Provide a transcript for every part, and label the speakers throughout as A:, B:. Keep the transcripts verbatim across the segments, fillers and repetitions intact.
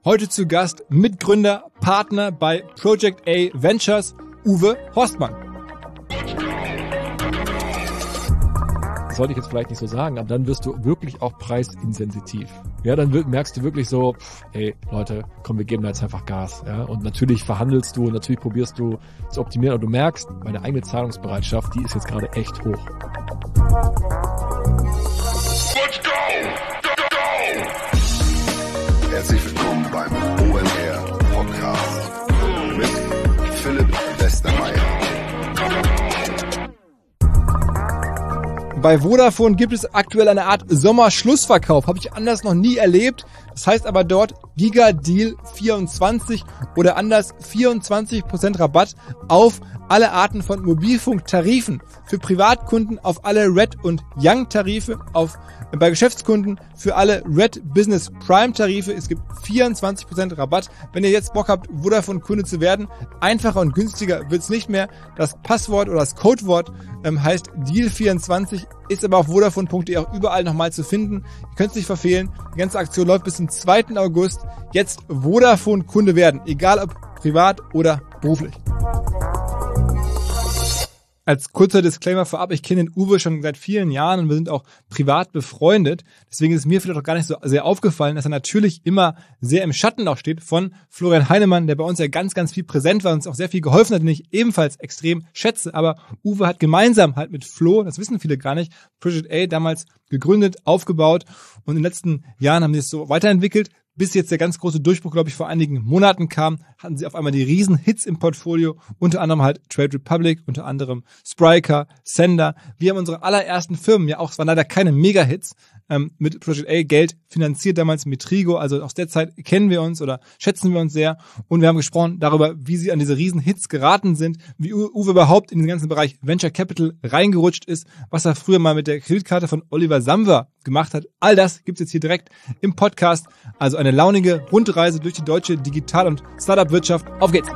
A: Heute zu Gast Mitgründer, Partner bei Project A Ventures, Uwe Horstmann.
B: Das sollte ich jetzt vielleicht nicht so sagen, aber dann wirst du wirklich auch preisinsensitiv. Ja, dann wird, merkst du wirklich so, pff, ey Leute, komm, wir geben da jetzt einfach Gas. Ja, und natürlich verhandelst du und natürlich probierst du zu optimieren, aber du merkst, meine eigene Zahlungsbereitschaft, die ist jetzt gerade echt hoch.
C: Let's go! Go, go! Herzlich willkommen beim O M R Podcast mit Philipp Westermeier.
A: Bei Vodafone gibt es aktuell eine Art Sommerschlussverkauf. Habe ich anders noch nie erlebt. Das heißt aber dort Giga Deal vierundzwanzig oder anders vierundzwanzig Prozent Rabatt auf alle Arten von Mobilfunktarifen. Für Privatkunden auf alle Red und Young Tarife, auf bei Geschäftskunden für alle Red Business Prime Tarife. Es gibt vierundzwanzig Prozent Rabatt. Wenn ihr jetzt Bock habt, Vodafone Kunde zu werden, einfacher und günstiger wird's nicht mehr. Das Passwort oder das Codewort ähm, heißt Deal vierundzwanzig, ist aber auf vodafone punkt de auch überall nochmal zu finden. Ihr könnt es nicht verfehlen. Die ganze Aktion läuft bis zum zweiten August. Jetzt Vodafone Kunde werden, egal ob privat oder beruflich. Als kurzer Disclaimer vorab, ich kenne den Uwe schon seit vielen Jahren und wir sind auch privat befreundet. Deswegen ist mir vielleicht auch gar nicht so sehr aufgefallen, dass er natürlich immer sehr im Schatten auch steht von Florian Heinemann, der bei uns ja ganz, ganz viel präsent war und uns auch sehr viel geholfen hat, den ich ebenfalls extrem schätze. Aber Uwe hat gemeinsam halt mit Flo, das wissen viele gar nicht, Project A damals gegründet, aufgebaut und in den letzten Jahren haben sie es so weiterentwickelt. Bis jetzt der ganz große Durchbruch, glaube ich, vor einigen Monaten kam, hatten sie auf einmal die riesen Hits im Portfolio, unter anderem halt Trade Republic, unter anderem Spryker, Sender. Wir haben unsere allerersten Firmen, ja auch, es waren leider keine Mega-Hits, ähm, mit Project A Geld finanziert, damals mit Trigo, also aus der Zeit kennen wir uns oder schätzen wir uns sehr und wir haben gesprochen darüber, wie sie an diese riesen Hits geraten sind, wie Uwe überhaupt in den ganzen Bereich Venture Capital reingerutscht ist, was er früher mal mit der Kreditkarte von Oliver Samwer gemacht hat. All das gibt's jetzt hier direkt im Podcast, also eine launige Rundreise durch die deutsche Digital- und Startup-Wirtschaft. Auf geht's!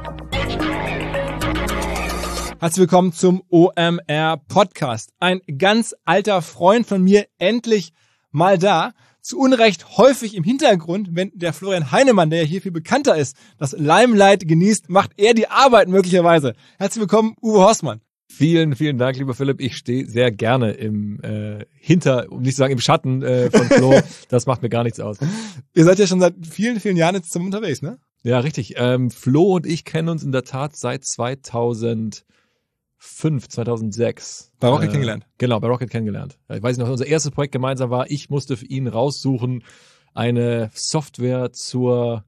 A: Herzlich willkommen zum O M R Podcast. Ein ganz alter Freund von mir, endlich mal da. Zu Unrecht häufig im Hintergrund, wenn der Florian Heinemann, der ja hier viel bekannter ist, das Limelight genießt, macht er die Arbeit möglicherweise. Herzlich willkommen, Uwe Horstmann.
B: Vielen, vielen Dank, lieber Philipp. Ich stehe sehr gerne im äh, Hinter, um nicht zu sagen im Schatten äh, von Flo. Das macht mir gar nichts aus.
A: Ihr seid ja schon seit vielen, vielen Jahren jetzt zusammen unterwegs, ne?
B: Ja, richtig. Ähm, Flo und ich kennen uns in der Tat seit zweitausendfünf, zweitausendsechs.
A: Bei Rocket
B: äh,
A: kennengelernt.
B: Genau, bei Rocket kennengelernt. Ich weiß noch, unser erstes Projekt gemeinsam war, ich musste für ihn raussuchen, eine Software zur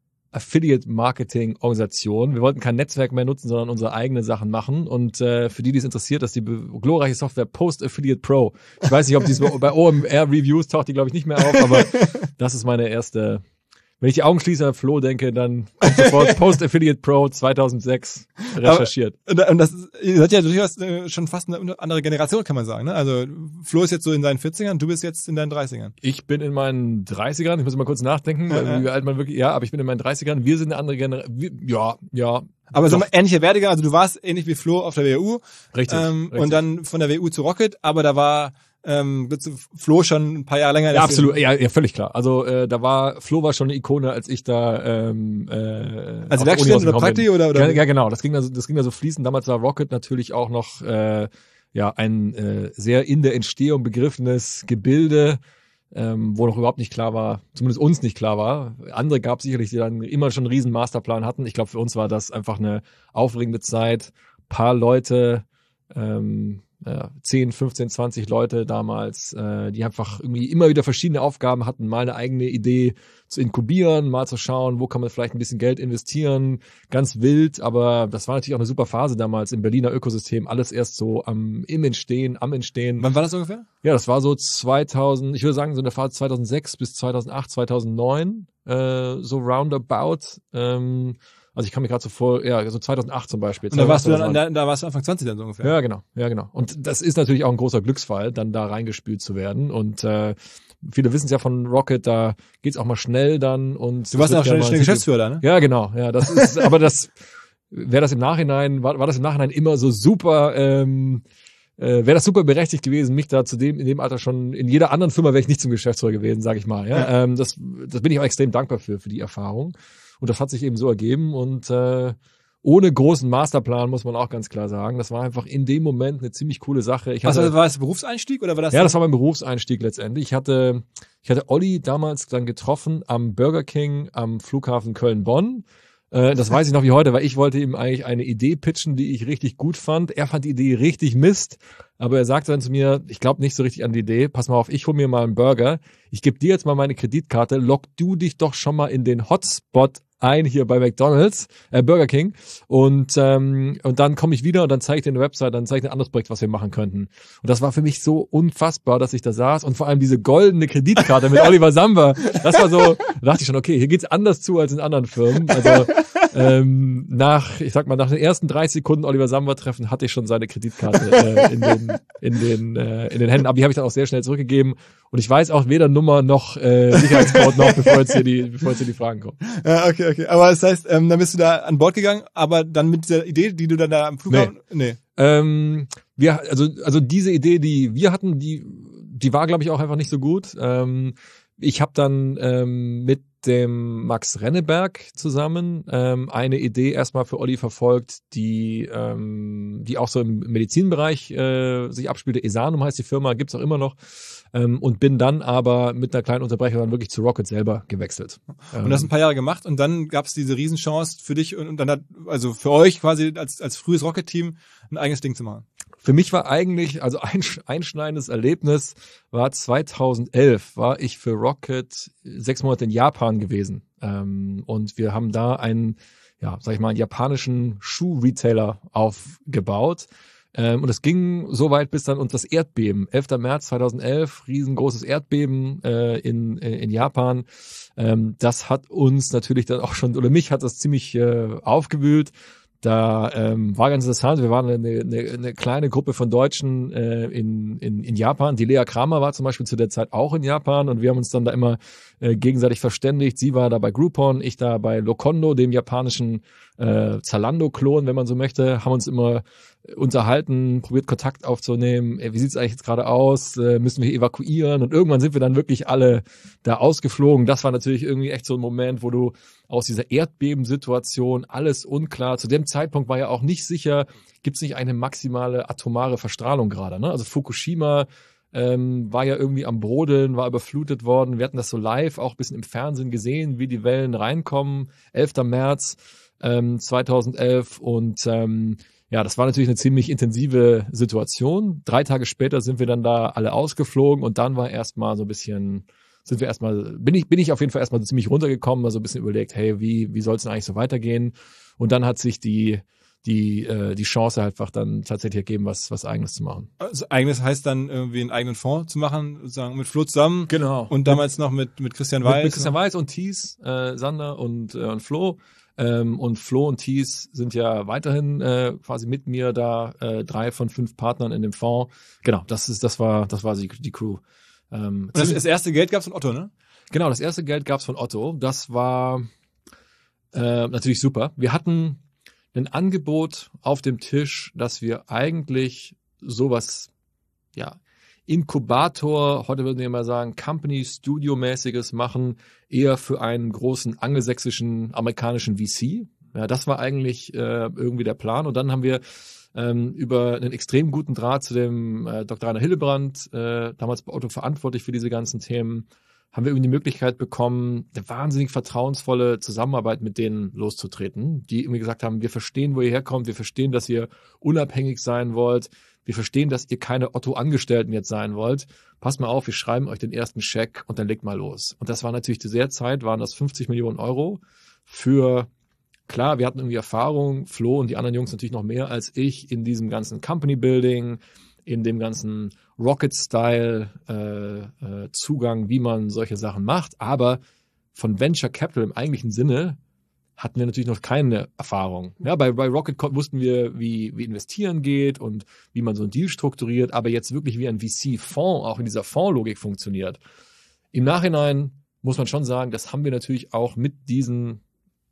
B: Affiliate-Marketing-Organisation. Wir wollten kein Netzwerk mehr nutzen, sondern unsere eigenen Sachen machen. Und äh, für die, die es interessiert, das ist die glorreiche Software Post Affiliate Pro. Ich weiß nicht, ob die bei O M R-Reviews taucht die, glaube ich, nicht mehr auf, aber das ist meine erste... Wenn ich die Augen schließe an Flo denke, dann kommt sofort Post Affiliate Pro zweitausendsechs recherchiert.
A: Aber, und das ist, ihr seid ja durchaus schon fast eine andere Generation, kann man sagen, ne? Also Flo ist jetzt so in seinen vierzigern, du bist jetzt in deinen dreißigern.
B: Ich bin in meinen dreißigern, ich muss mal kurz nachdenken,
A: ja, ja.
B: wie alt man wirklich, ja, aber ich bin in meinen dreißigern, wir sind eine andere Generation, ja, ja.
A: Aber so ähnlicher Werdegang, also du warst ähnlich wie Flo auf der W U.
B: Richtig,
A: ähm,
B: richtig.
A: Und dann von der W U zu Rocket, aber da war ähm, Flo schon ein paar Jahre länger.
B: Ja, absolut, ja, ja, völlig klar. Also äh, da war, Flo war schon eine Ikone, als ich da ähm, äh,
A: als Werkstudent oder Prakti oder, oder?
B: Ja, ja, genau, das ging da so, das ging da so fließend. Damals war Rocket natürlich auch noch äh, ja ein äh, sehr in der Entstehung begriffenes Gebilde, ähm, wo noch überhaupt nicht klar war, zumindest uns nicht klar war. Andere gab es sicherlich, die dann immer schon einen riesen Masterplan hatten. Ich glaube, für uns war das einfach eine aufregende Zeit. Paar Leute, ähm, ja, zehn, fünfzehn, zwanzig Leute damals, äh, die einfach irgendwie immer wieder verschiedene Aufgaben hatten, mal eine eigene Idee zu inkubieren, mal zu schauen, wo kann man vielleicht ein bisschen Geld investieren, ganz wild, aber das war natürlich auch eine super Phase damals im Berliner Ökosystem, alles erst so am im Entstehen, am Entstehen.
A: Wann war das ungefähr?
B: Ja, das war so zweitausend, ich würde sagen so in der Phase zweitausendsechs bis zweitausendacht, zweitausendneun, äh, so roundabout, ähm, also ich kann mir gerade so vor, ja, so zweitausendacht zum Beispiel.
A: Und da warst du dann, da, da warst du Anfang zwanzig dann so ungefähr.
B: Ja, genau, ja, genau. Und das ist natürlich auch ein großer Glücksfall, dann da reingespült zu werden. Und äh, viele wissen es ja von Rocket, da geht's auch mal schnell dann. Und
A: du warst ja auch schnell, schnell Geschäftsführer da, ne?
B: Ja, genau, ja, das ist, aber das, wäre das im Nachhinein, war, war das im Nachhinein immer so super, ähm, äh, wäre das super berechtigt gewesen, mich da zu dem, in dem Alter schon, in jeder anderen Firma wäre ich nicht zum Geschäftsführer gewesen, sage ich mal. Ja? ja. Ähm, das, das bin ich auch extrem dankbar für, für die Erfahrung. Und das hat sich eben so ergeben und äh, ohne großen Masterplan, muss man auch ganz klar sagen. Das war einfach in dem Moment eine ziemlich coole Sache. Ich hatte,
A: also war das Berufseinstieg oder war das?
B: Ja, das war mein Berufseinstieg letztendlich. Ich hatte, ich hatte Olli damals dann getroffen am Burger King am Flughafen Köln-Bonn. Äh, das weiß ich noch wie heute, weil ich wollte ihm eigentlich eine Idee pitchen, die ich richtig gut fand. Er fand die Idee richtig Mist, aber er sagte dann zu mir, ich glaube nicht so richtig an die Idee. Pass mal auf, ich hol mir mal einen Burger. Ich gebe dir jetzt mal meine Kreditkarte. Log du dich doch schon mal in den Hotspot ein hier bei McDonald's, äh, Burger King und ähm, und dann komme ich wieder und dann zeige ich dir eine Website, dann zeige ich dir ein anderes Projekt, was wir machen könnten. Und das war für mich so unfassbar, dass ich da saß und vor allem diese goldene Kreditkarte mit Oliver Samba, das war so, da dachte ich schon, okay, hier geht's anders zu als in anderen Firmen. Also ähm, nach, ich sag mal, nach den ersten dreißig Sekunden Oliver Samba treffen, hatte ich schon seine Kreditkarte äh, in den in den äh, in den Händen, aber die habe ich dann auch sehr schnell zurückgegeben und ich weiß auch weder Nummer noch äh, Sicherheitscode noch, bevor jetzt hier die bevor jetzt hier die Fragen kommen.
A: Ja, okay, okay. Aber das heißt, ähm, dann bist du da an Bord gegangen, aber dann mit dieser Idee, die du dann da am Flughafen... Nee. nee.
B: Ähm, wir, also, also diese Idee, die wir hatten, die, die war, glaube ich, auch einfach nicht so gut. Ähm, ich habe dann ähm, mit dem Max Renneberg zusammen ähm, eine Idee erstmal für Olli verfolgt, die ähm, die auch so im Medizinbereich äh, sich abspielte. Esanum heißt die Firma, gibt's auch immer noch. Ähm, und bin dann aber mit einer kleinen Unterbrechung dann wirklich zu Rocket selber gewechselt.
A: Und das ein paar Jahre gemacht und dann gab's diese Riesenchance für dich und, und dann hat, also für euch quasi als als frühes Rocket-Team ein eigenes Ding zu machen.
B: Für mich war eigentlich, also ein einschneidendes Erlebnis war zweitausendelf, war ich für Rocket sechs Monate in Japan gewesen. Ähm, und wir haben da einen, ja, sag ich mal, einen japanischen Schuh-Retailer aufgebaut. Ähm, und es ging so weit bis dann uns das Erdbeben. elfter März zweitausendelf, riesengroßes Erdbeben äh, in, in Japan. Ähm, das hat uns natürlich dann auch schon, oder mich hat das ziemlich äh, aufgewühlt. Da ähm, war ganz interessant, wir waren eine, eine, eine kleine Gruppe von Deutschen äh, in, in, in Japan. Die Lea Kramer war zum Beispiel zu der Zeit auch in Japan und wir haben uns dann da immer äh, gegenseitig verständigt. Sie war da bei Groupon, ich da bei Lokondo, dem japanischen äh, Zalando-Klon, wenn man so möchte, haben uns immer unterhalten, probiert Kontakt aufzunehmen. Ey, wie sieht's eigentlich jetzt gerade aus? Äh, müssen wir evakuieren? Und irgendwann sind wir dann wirklich alle da ausgeflogen. Das war natürlich irgendwie echt so ein Moment, wo du aus dieser Erdbebensituation, alles unklar. Zu dem Zeitpunkt war ja auch nicht sicher, gibt's nicht eine maximale atomare Verstrahlung gerade, ne? Also Fukushima ähm, war ja irgendwie am Brodeln, war überflutet worden. Wir hatten das so live auch ein bisschen im Fernsehen gesehen, wie die Wellen reinkommen. elfter März ähm, zweitausendelf und ähm, ja, das war natürlich eine ziemlich intensive Situation. Drei Tage später sind wir dann da alle ausgeflogen und dann war erstmal so ein bisschen, sind wir erstmal, bin ich, bin ich auf jeden Fall erstmal so ziemlich runtergekommen, mal so ein bisschen überlegt, hey, wie, wie soll es denn eigentlich so weitergehen? Und dann hat sich die, die, äh, die Chance halt einfach dann tatsächlich ergeben, was, was Eigenes zu machen.
A: Also eigenes heißt dann irgendwie einen eigenen Fonds zu machen, sozusagen mit Flo zusammen.
B: Genau.
A: Und damals noch mit, mit Christian Weiß.
B: Mit, mit Christian Weiß und Thies, äh, Sander und, äh, und Flo. Ähm, und Flo und Thies sind ja weiterhin äh, quasi mit mir da, äh, drei von fünf Partnern in dem Fonds. Genau, das ist, das war, das war die, die Crew. Ähm,
A: das, das erste Geld gab's von Otto, ne?
B: Genau, das erste Geld gab's von Otto. Das war äh, natürlich super. Wir hatten ein Angebot auf dem Tisch, dass wir eigentlich sowas, ja, Inkubator, heute würden wir mal sagen, Company-Studio-mäßiges machen, eher für einen großen angelsächsischen, amerikanischen V C. Ja, das war eigentlich äh, irgendwie der Plan. Und dann haben wir ähm, über einen extrem guten Draht zu dem äh, Doktor Rainer Hillebrand, äh, damals bei Otto verantwortlich für diese ganzen Themen, haben wir irgendwie die Möglichkeit bekommen, eine wahnsinnig vertrauensvolle Zusammenarbeit mit denen loszutreten, die irgendwie gesagt haben, wir verstehen, wo ihr herkommt, wir verstehen, dass ihr unabhängig sein wollt, wir verstehen, dass ihr keine Otto-Angestellten jetzt sein wollt. Passt mal auf, wir schreiben euch den ersten Scheck und dann legt mal los. Und das war natürlich zu der Zeit, waren das fünfzig Millionen Euro für, klar, wir hatten irgendwie Erfahrung, Flo und die anderen Jungs natürlich noch mehr als ich in diesem ganzen Company-Building, in dem ganzen Rocket-Style äh, äh, Zugang, wie man solche Sachen macht. Aber von Venture Capital im eigentlichen Sinne hatten wir natürlich noch keine Erfahrung. Ja, bei, bei Rocket wussten wir, wie, wie investieren geht und wie man so einen Deal strukturiert, aber jetzt wirklich wie ein V C-Fonds auch in dieser Fondslogik funktioniert. Im Nachhinein muss man schon sagen, das haben wir natürlich auch mit diesen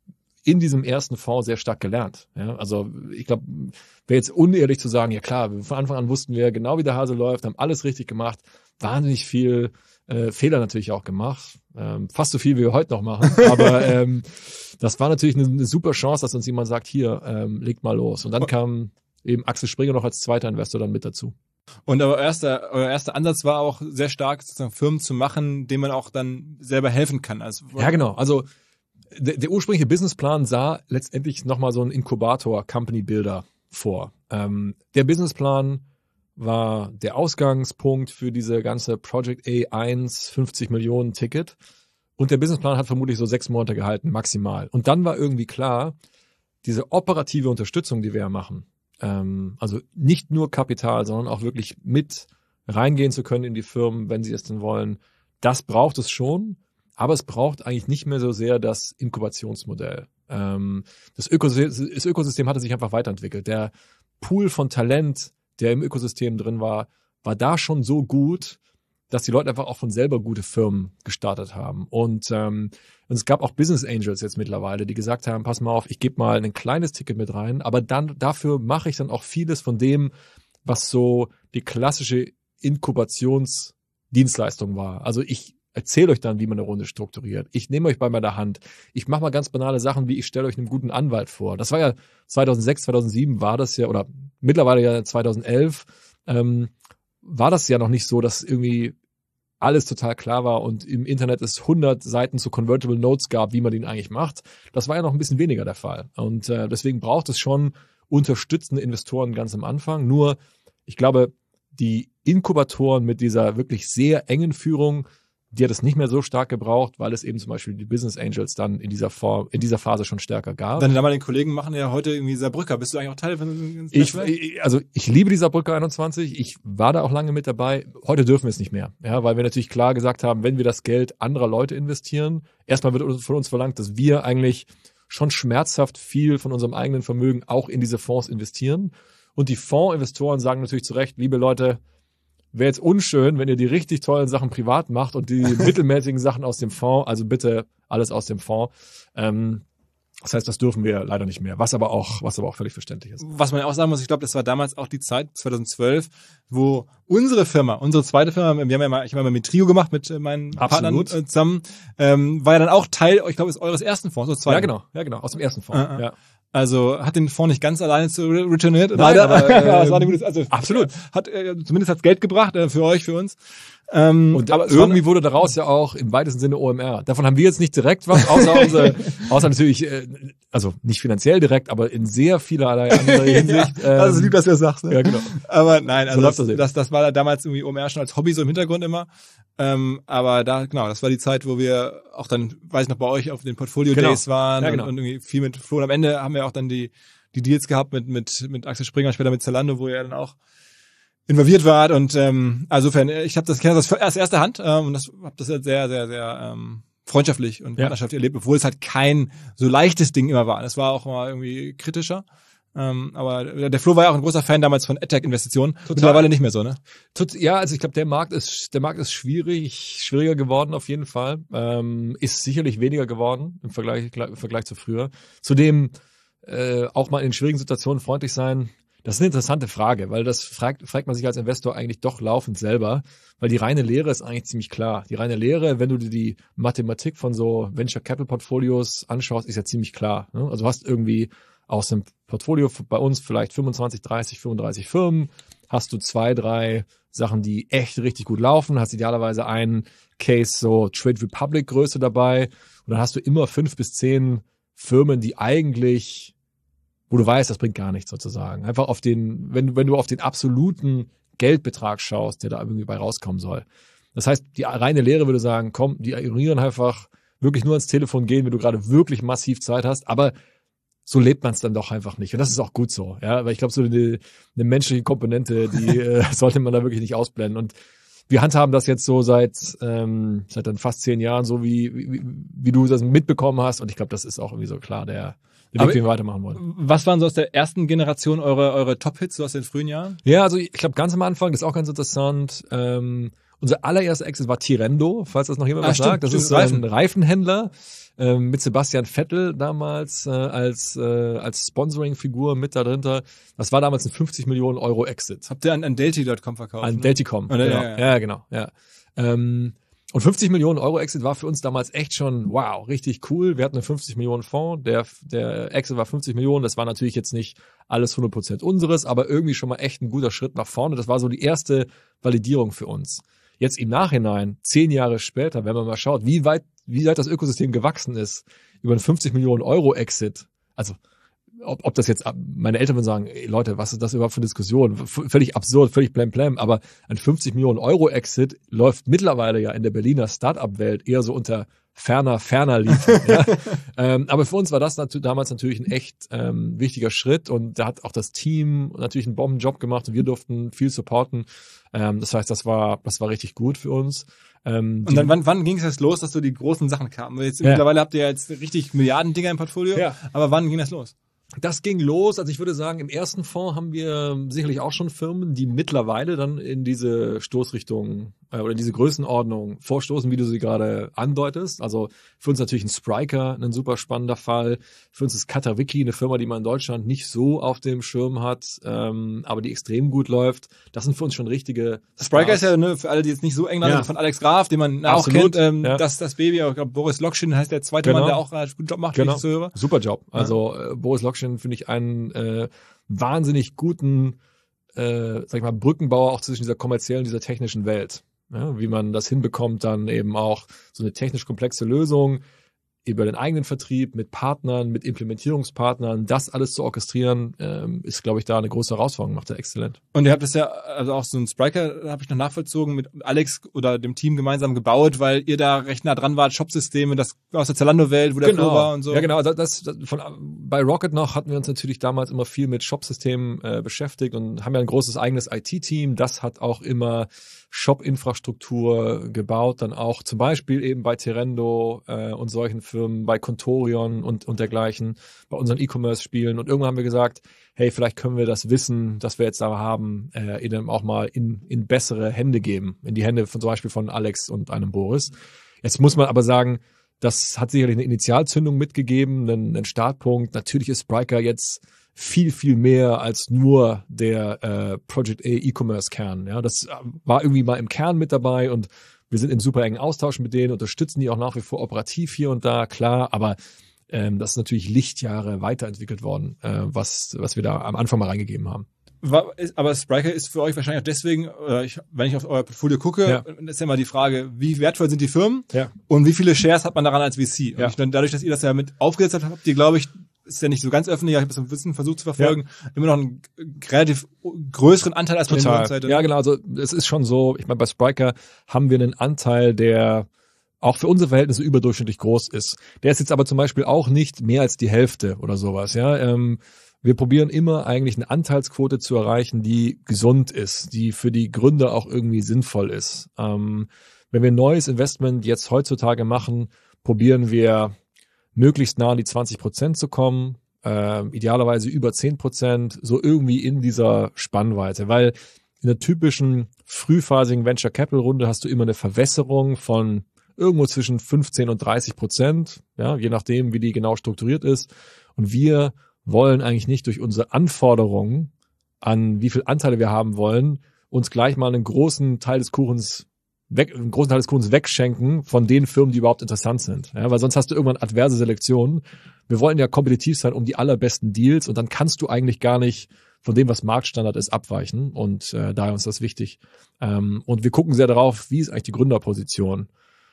B: in diesem ersten Fonds sehr stark gelernt. Ja, also ich glaube, wäre jetzt unehrlich zu sagen, ja klar, von Anfang an wussten wir genau, wie der Hase läuft, haben alles richtig gemacht, wahnsinnig viel äh, Fehler natürlich auch gemacht, ähm, fast so viel, wie wir heute noch machen, aber ähm, das war natürlich eine, eine super Chance, dass uns jemand sagt, hier, ähm, legt mal los. Und dann kam eben Axel Springer noch als zweiter Investor dann mit dazu.
A: Und aber erster, euer erster Ansatz war auch sehr stark, sozusagen Firmen zu machen, denen man auch dann selber helfen kann. Also,
B: ja, genau. Also der, der ursprüngliche Businessplan sah letztendlich nochmal so einen Inkubator, Company Builder vor. Ähm, der Businessplan war der Ausgangspunkt für diese ganze Project A eins fünfzig Millionen Ticket. Und der Businessplan hat vermutlich so sechs Monate gehalten, maximal. Und dann war irgendwie klar, diese operative Unterstützung, die wir ja machen, ähm, also nicht nur Kapital, sondern auch wirklich mit reingehen zu können in die Firmen, wenn sie es denn wollen, das braucht es schon. Aber es braucht eigentlich nicht mehr so sehr das Inkubationsmodell. Ähm, das, Ökosystem, das Ökosystem hatte sich einfach weiterentwickelt. Der Pool von Talent, der im Ökosystem drin war, war da schon so gut, dass die Leute einfach auch von selber gute Firmen gestartet haben. Und, ähm, und es gab auch Business Angels jetzt mittlerweile, die gesagt haben, pass mal auf, ich gebe mal ein kleines Ticket mit rein, aber dann dafür mache ich dann auch vieles von dem, was so die klassische Inkubationsdienstleistung war. Also ich erzähle euch dann, wie man eine Runde strukturiert. Ich nehme euch bei meiner Hand. Ich mache mal ganz banale Sachen, wie ich stelle euch einen guten Anwalt vor. Das war ja zweitausendsechs, zweitausendsieben war das ja, oder mittlerweile ja zweitausendelf, ähm, war das ja noch nicht so, dass irgendwie alles total klar war und im Internet es hundert Seiten zu Convertible Notes gab, wie man den eigentlich macht. Das war ja noch ein bisschen weniger der Fall. Und äh, deswegen braucht es schon unterstützende Investoren ganz am Anfang. Nur, ich glaube, die Inkubatoren mit dieser wirklich sehr engen Führung, die hat es nicht mehr so stark gebraucht, weil es eben zum Beispiel die Business Angels dann in dieser Form, in dieser Phase schon stärker gab.
A: Deine damaligen Kollegen machen ja heute irgendwie Saarbrücker. Bist du eigentlich auch Teil von
B: ich, ich, also ich liebe die Saarbrücker einundzwanzig. Ich war da auch lange mit dabei. Heute dürfen wir es nicht mehr. Ja, weil wir natürlich klar gesagt haben, wenn wir das Geld anderer Leute investieren, erstmal wird von uns verlangt, dass wir eigentlich schon schmerzhaft viel von unserem eigenen Vermögen auch in diese Fonds investieren. Und die Fondsinvestoren sagen natürlich zu Recht, liebe Leute, wäre jetzt unschön, wenn ihr die richtig tollen Sachen privat macht und die mittelmäßigen Sachen aus dem Fonds, also bitte alles aus dem Fonds. Ähm, das heißt, das dürfen wir leider nicht mehr, was aber auch, was aber auch völlig verständlich ist.
A: Was man ja auch sagen muss, ich glaube, das war damals auch die Zeit, zweitausendzwölf, wo unsere Firma, unsere zweite Firma, wir haben ja mal, ich habe ja mal mit Trio gemacht, mit meinen
B: Absolut.
A: Partnern zusammen, ähm, war ja dann auch Teil, ich glaube, ist eures ersten Fonds, oder zweiten.
B: Ja, genau, ja, genau, aus dem ersten Fonds,
A: uh-uh.
B: ja.
A: Also hat den Fonds nicht ganz alleine zu returniert.
B: Nein,
A: leider,
B: aber, äh,
A: ja, es war eine gute, also
B: absolut.
A: Hat äh, zumindest hat's Geld gebracht äh, für euch, für uns. Ähm,
B: und aber irgendwie wurde daraus ja auch im weitesten Sinne O M R. Davon haben wir jetzt nicht direkt was, außer unsere, außer natürlich, äh, also nicht finanziell direkt, aber in sehr vielerlei anderer Hinsicht.
A: Ja, das ist lieb, dass du das sagst. Ne?
B: Ja, genau.
A: Aber nein, also
B: so
A: das, das, das, das war damals irgendwie O M R schon als Hobby so im Hintergrund immer. Ähm, aber da, genau, das war die Zeit, wo wir auch dann, weiß ich noch, bei euch auf den Portfolio
B: genau.
A: Days waren
B: ja, genau.
A: und, und irgendwie viel mit Flo. Und am Ende haben wir auch dann die die Deals gehabt mit mit mit Axel Springer, später mit Zalando, wo er dann auch involviert war. Und ähm, also insofern, ich habe das kenne das aus erster Hand ähm, und das habe das sehr sehr sehr ähm, freundschaftlich und partnerschaftlich ja. erlebt, obwohl es halt kein so leichtes Ding immer war. Es war auch mal irgendwie kritischer. Ähm, aber der Flo war ja auch ein großer Fan damals von AdTech-Investitionen. Mittlerweile nicht mehr so, ne?
B: Ja, also ich glaube, der Markt ist der Markt ist schwierig, schwieriger geworden auf jeden Fall. Ähm, ist sicherlich weniger geworden im Vergleich im Vergleich zu früher. Zudem äh, auch mal in schwierigen Situationen freundlich sein. Das ist eine interessante Frage, weil das fragt, fragt man sich als Investor eigentlich doch laufend selber, weil die reine Lehre ist eigentlich ziemlich klar. Die reine Lehre, wenn du dir die Mathematik von so Venture Capital Portfolios anschaust, ist ja ziemlich klar. Ne? Also du hast irgendwie aus dem Portfolio bei uns vielleicht fünfundzwanzig, dreißig, fünfunddreißig Firmen, hast du zwei, drei Sachen, die echt richtig gut laufen, hast idealerweise einen Case so Trade Republic Größe dabei und dann hast du immer fünf bis zehn Firmen, die eigentlich, wo du weißt, das bringt gar nichts sozusagen. Einfach auf den, wenn, wenn du auf den absoluten Geldbetrag schaust, der da irgendwie bei rauskommen soll. Das heißt, die reine Lehre würde sagen, komm, die ignorieren einfach wirklich nur ans Telefon gehen, wenn du gerade wirklich massiv Zeit hast, aber so lebt man es dann doch einfach nicht. Und das ist auch gut so, ja, weil ich glaube, so eine, eine menschliche Komponente, die äh, sollte man da wirklich nicht ausblenden. Und wir handhaben das jetzt so seit ähm, seit dann fast zehn Jahren, so wie wie, wie du das mitbekommen hast. Und ich glaube, das ist auch irgendwie so klar, der, der Weg, den wir weitermachen wollen.
A: Was waren so aus der ersten Generation eure eure Top-Hits, so aus den frühen Jahren?
B: Ja, also ich glaube, ganz am Anfang, das ist auch ganz interessant. Ähm, Unser allererster Exit war Tirreno, falls das noch jemand
A: Ah,
B: was
A: stimmt,
B: sagt. Das
A: stimmt,
B: ist so ein
A: Reifen.
B: Reifenhändler ähm, mit Sebastian Vettel damals äh, als äh, als Sponsoring-Figur mit da drunter. Das war damals ein fünfzig Millionen Euro Exit.
A: Habt ihr an, an Delty Punkt com verkauft?
B: An
A: ne?
B: Delticom.
A: Oder,
B: Genau.
A: ja,
B: Ja,
A: ja.
B: ja, genau. Ja. Ähm, und fünfzig Millionen Euro Exit war für uns damals echt schon, wow, richtig cool. Wir hatten einen fünfzig Millionen Fonds, der, der Exit war fünfzig Millionen. Das war natürlich jetzt nicht alles hundert Prozent unseres, aber irgendwie schon mal echt ein guter Schritt nach vorne. Das war so die erste Validierung für uns. Jetzt im Nachhinein, zehn Jahre später, wenn man mal schaut, wie weit, wie weit das Ökosystem gewachsen ist, über einen fünfzig Millionen Euro Exit, also ob, ob das jetzt, meine Eltern würden sagen, ey Leute, was ist das überhaupt für eine Diskussion? V- völlig absurd, völlig blam aber ein fünfzig Millionen Euro Exit läuft mittlerweile ja in der Berliner Start-up-Welt eher so unter ferner, ferner liefen. ja. ähm, aber für uns war das natu- damals natürlich ein echt ähm, wichtiger Schritt und da hat auch das Team natürlich einen Bombenjob gemacht und wir durften viel supporten. Ähm, das heißt, das war, das war richtig gut für uns. Ähm,
A: Und dann, wann, wann ging es jetzt los, dass so die großen Sachen kamen? Jetzt,
B: Ja.
A: Mittlerweile habt ihr ja jetzt richtig Milliardendinger im Portfolio,
B: Ja.
A: aber wann ging das los?
B: Das ging los, also ich würde sagen, im ersten Fonds haben wir sicherlich auch schon Firmen, die mittlerweile dann in diese Stoßrichtung äh, oder in diese Größenordnung vorstoßen, wie du sie gerade andeutest. Also für uns natürlich ein Spryker, ein super spannender Fall. Für uns ist Katawiki, eine Firma, die man in Deutschland nicht so auf dem Schirm hat, ähm, aber die extrem gut läuft. Das sind für uns schon richtige
A: Spryker
B: Stars.
A: ist ja, ne, für alle, die jetzt nicht so eng dran
B: Ja.
A: sind, von Alex Graf, den man auch
B: Absolut,
A: kennt, ähm,
B: ja.
A: das, das Baby, ich glaube, Boris Lokschin heißt der zweite
B: Genau.
A: Mann, der auch einen guten Job macht, wie
B: Genau.
A: ich so höre.
B: Super Job. Also äh, Boris Lokschin finde ich einen äh, wahnsinnig guten, äh, sag ich mal, Brückenbauer auch zwischen dieser kommerziellen und dieser technischen Welt. Ja, wie man das hinbekommt, dann eben auch so eine technisch komplexe Lösung über den eigenen Vertrieb, mit Partnern, mit Implementierungspartnern, das alles zu orchestrieren, ähm, ist, glaube ich, da eine große Herausforderung, macht er exzellent.
A: Und ihr habt das ja, also auch so ein Spryker, habe ich noch nachvollzogen, mit Alex oder dem Team gemeinsam gebaut, weil ihr da recht nah dran wart, Shopsysteme, das aus der Zalando-Welt, wo der Flo war und so.
B: Ja, genau. Das, das, das von, bei Rocket noch hatten wir uns natürlich damals immer viel mit Shop-Systemen äh, beschäftigt und haben ja ein großes eigenes I T-Team. Das hat auch immer Shop-Infrastruktur gebaut, dann auch zum Beispiel eben bei Tirreno äh, und solchen Firmen, bei Contorion und, und dergleichen, bei unseren E-Commerce-Spielen. Und irgendwann haben wir gesagt, hey, vielleicht können wir das Wissen, das wir jetzt da haben, äh, eben auch mal in, in bessere Hände geben. In die Hände von zum Beispiel von Alex und einem Boris. Jetzt muss man aber sagen, das hat sicherlich eine Initialzündung mitgegeben, einen, einen Startpunkt. Natürlich ist Spryker jetzt viel, viel mehr als nur der äh, Project A E-Commerce-Kern. Ja, das war irgendwie mal im Kern mit dabei und wir sind im super engen Austausch mit denen, unterstützen die auch nach wie vor operativ hier und da, klar, aber ähm, das ist natürlich Lichtjahre weiterentwickelt worden, äh, was, was wir da am Anfang mal reingegeben haben.
A: War, ist, aber Spryker ist für euch wahrscheinlich auch deswegen, oder ich, wenn ich auf euer Portfolio gucke,
B: Ja.
A: ist ja mal die Frage, wie wertvoll sind die Firmen
B: Ja.
A: und wie viele Shares hat man daran als V C? Und
B: Ja.
A: ich, dann, dadurch, dass ihr das ja mit aufgesetzt habt, habt ihr, glaube ich, ist ja nicht so ganz öffentlich, ich habe das ein bisschen versucht zu verfolgen, immer noch einen relativ größeren Anteil als von der Seite.
B: Ja, genau. Also es ist schon so, ich meine, bei Spryker haben wir einen Anteil, der auch für unsere Verhältnisse überdurchschnittlich groß ist. Der ist jetzt aber zum Beispiel auch nicht mehr als die Hälfte oder sowas. Ja, ähm, wir probieren immer eigentlich eine Anteilsquote zu erreichen, die gesund ist, die für die Gründer auch irgendwie sinnvoll ist. Ähm, wenn wir ein neues Investment jetzt heutzutage machen, probieren wir möglichst nah an die zwanzig Prozent zu kommen, äh, idealerweise über zehn Prozent, so irgendwie in dieser Spannweite, weil in der typischen frühphasigen Venture Capital Runde hast du immer eine Verwässerung von irgendwo zwischen fünfzehn und dreißig Prozent, ja, je nachdem, wie die genau strukturiert ist. Und wir wollen eigentlich nicht durch unsere Anforderungen an wie viel Anteile wir haben wollen, uns gleich mal einen großen Teil des Kuchens weg, einen großen Teil des Kuchens wegschenken von den Firmen, die überhaupt interessant sind. Ja, weil sonst hast du irgendwann adverse Selektionen. Wir wollen ja kompetitiv sein um die allerbesten Deals und dann kannst du eigentlich gar nicht von dem, was Marktstandard ist, abweichen. Und äh, daher ist das wichtig. Ähm, und wir gucken sehr darauf, wie ist eigentlich die Gründerposition.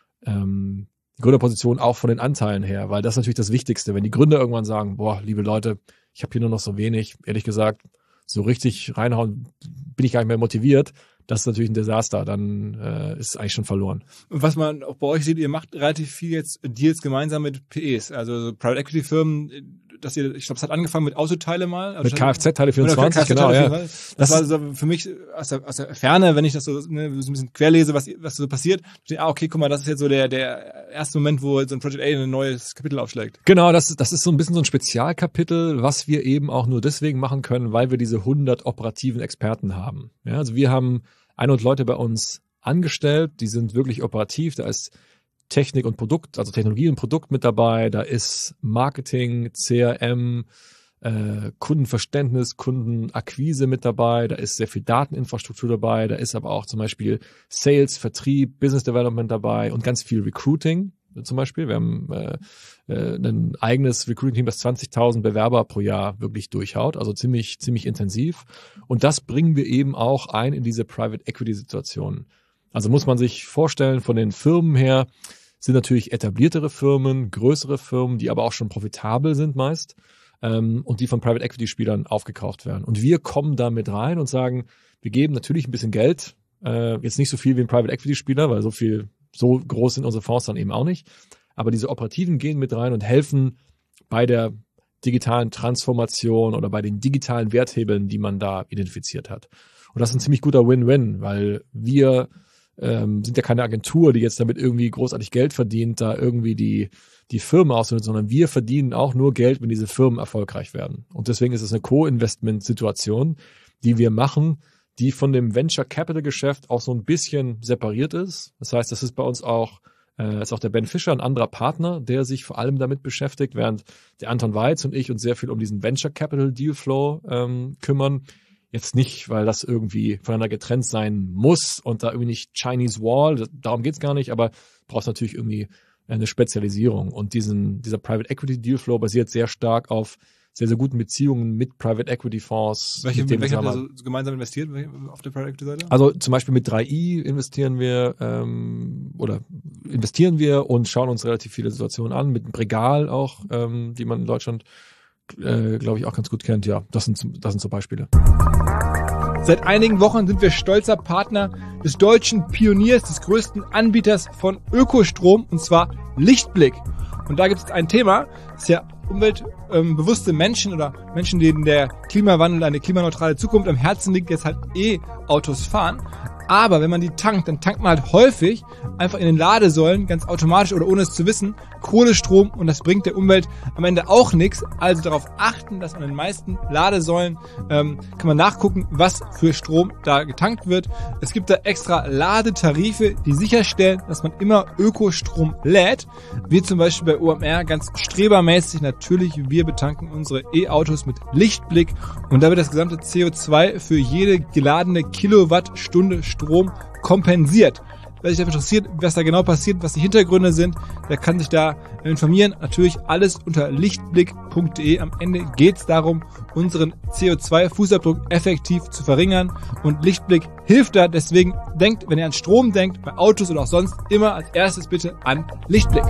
B: Ähm, die Gründerposition auch von den Anteilen her, weil das ist natürlich das Wichtigste. Wenn die Gründer irgendwann sagen, boah, liebe Leute, ich habe hier nur noch so wenig, ehrlich gesagt, so richtig reinhauen, bin ich gar nicht mehr motiviert, das ist natürlich ein Desaster, dann äh, ist es eigentlich schon verloren.
A: Und was man auch bei euch sieht, ihr macht relativ viel jetzt Deals gemeinsam mit P Es, also so Private Equity Firmen, dass ihr, ich glaube, es hat angefangen mit Autoteile mal. Also
B: Mit Kfz-Teile vierundzwanzig,
A: Kfz-Teile
B: genau, ja.
A: vierundzwanzig. Das, das war so für mich aus der, aus der Ferne, wenn ich das so, ne, so ein bisschen querlese, was, was so passiert, steht, ah, okay, guck mal, das ist jetzt so der, der erste Moment, wo so ein Project A ein neues Kapitel aufschlägt.
B: Genau, das, das ist so ein bisschen so ein Spezialkapitel, was wir eben auch nur deswegen machen können, weil wir diese hundert operativen Experten haben. Ja, also wir haben hundert Leute bei uns angestellt, die sind wirklich operativ, da ist Technik und Produkt, also Technologie und Produkt mit dabei, da ist Marketing, C R M, äh, Kundenverständnis, Kundenakquise mit dabei, da ist sehr viel Dateninfrastruktur dabei, da ist aber auch zum Beispiel Sales, Vertrieb, Business Development dabei und ganz viel Recruiting zum Beispiel. Wir haben äh, äh, ein eigenes Recruiting-Team, das zwanzigtausend Bewerber pro Jahr wirklich durchhaut, also ziemlich, ziemlich intensiv. Und das bringen wir eben auch ein in diese Private Equity-Situation. Also muss man sich vorstellen, von den Firmen her sind natürlich etabliertere Firmen, größere Firmen, die aber auch schon profitabel sind meist ähm, und die von Private Equity-Spielern aufgekauft werden. Und wir kommen da mit rein und sagen, wir geben natürlich ein bisschen Geld, äh, jetzt nicht so viel wie ein Private Equity-Spieler, weil so viel so groß sind unsere Fonds dann eben auch nicht. Aber diese Operativen gehen mit rein und helfen bei der digitalen Transformation oder bei den digitalen Werthebeln, die man da identifiziert hat. Und das ist ein ziemlich guter Win-Win, weil wir ähm, sind ja keine Agentur, die jetzt damit irgendwie großartig Geld verdient, da irgendwie die, die Firmen auszunutzen, sondern wir verdienen auch nur Geld, wenn diese Firmen erfolgreich werden. Und deswegen ist es eine Co-Investment-Situation, die wir machen, die von dem Venture Capital Geschäft auch so ein bisschen separiert ist. Das heißt, das ist bei uns auch, äh, ist auch der Ben Fischer, ein anderer Partner, der sich vor allem damit beschäftigt, während der Anton Weiz und ich uns sehr viel um diesen Venture Capital Deal Flow ähm, kümmern. Jetzt nicht, weil das irgendwie voneinander getrennt sein muss und da irgendwie nicht Chinese Wall, das, darum geht's gar nicht, aber brauchst natürlich irgendwie eine Spezialisierung. Und diesen, dieser Private Equity Deal Flow basiert sehr stark auf sehr, sehr guten Beziehungen mit Private Equity Fonds.
A: Welche, mit welche habt ihr so gemeinsam investiert auf der Private Equity Seite?
B: Also zum Beispiel mit drei i investieren wir ähm, oder investieren wir und schauen uns relativ viele Situationen an, mit Bregal auch, ähm, die man in Deutschland, äh, glaube ich, auch ganz gut kennt. Ja, das sind, das sind so Beispiele.
A: Seit einigen Wochen sind wir stolzer Partner des deutschen Pioniers, des größten Anbieters von Ökostrom, und zwar Lichtblick. Und da gibt es ein Thema, das ist ja umweltbewusste ähm, Menschen oder Menschen, denen der Klimawandel, eine klimaneutrale Zukunft am Herzen liegt, jetzt halt E-Autos fahren. Aber wenn man die tankt, dann tankt man halt häufig einfach in den Ladesäulen, ganz automatisch oder ohne es zu wissen, Kohlestrom, und das bringt der Umwelt am Ende auch nichts. Also darauf achten, dass man in den meisten Ladesäulen, ähm, kann man nachgucken, was für Strom da getankt wird. Es gibt da extra Ladetarife, die sicherstellen, dass man immer Ökostrom lädt. Wir zum Beispiel bei O M R ganz strebermäßig natürlich, wir betanken unsere E-Autos mit Lichtblick und da wird das gesamte C O zwei für jede geladene Kilowattstunde Strom kompensiert. Wer sich dafür interessiert, was da genau passiert, was die Hintergründe sind, der kann sich da informieren. Natürlich alles unter lichtblick punkt de. Am Ende geht es darum, unseren C O zwei Fußabdruck effektiv zu verringern. Und Lichtblick hilft da. Deswegen denkt, wenn ihr an Strom denkt, bei Autos oder auch sonst, immer als erstes bitte an Lichtblick.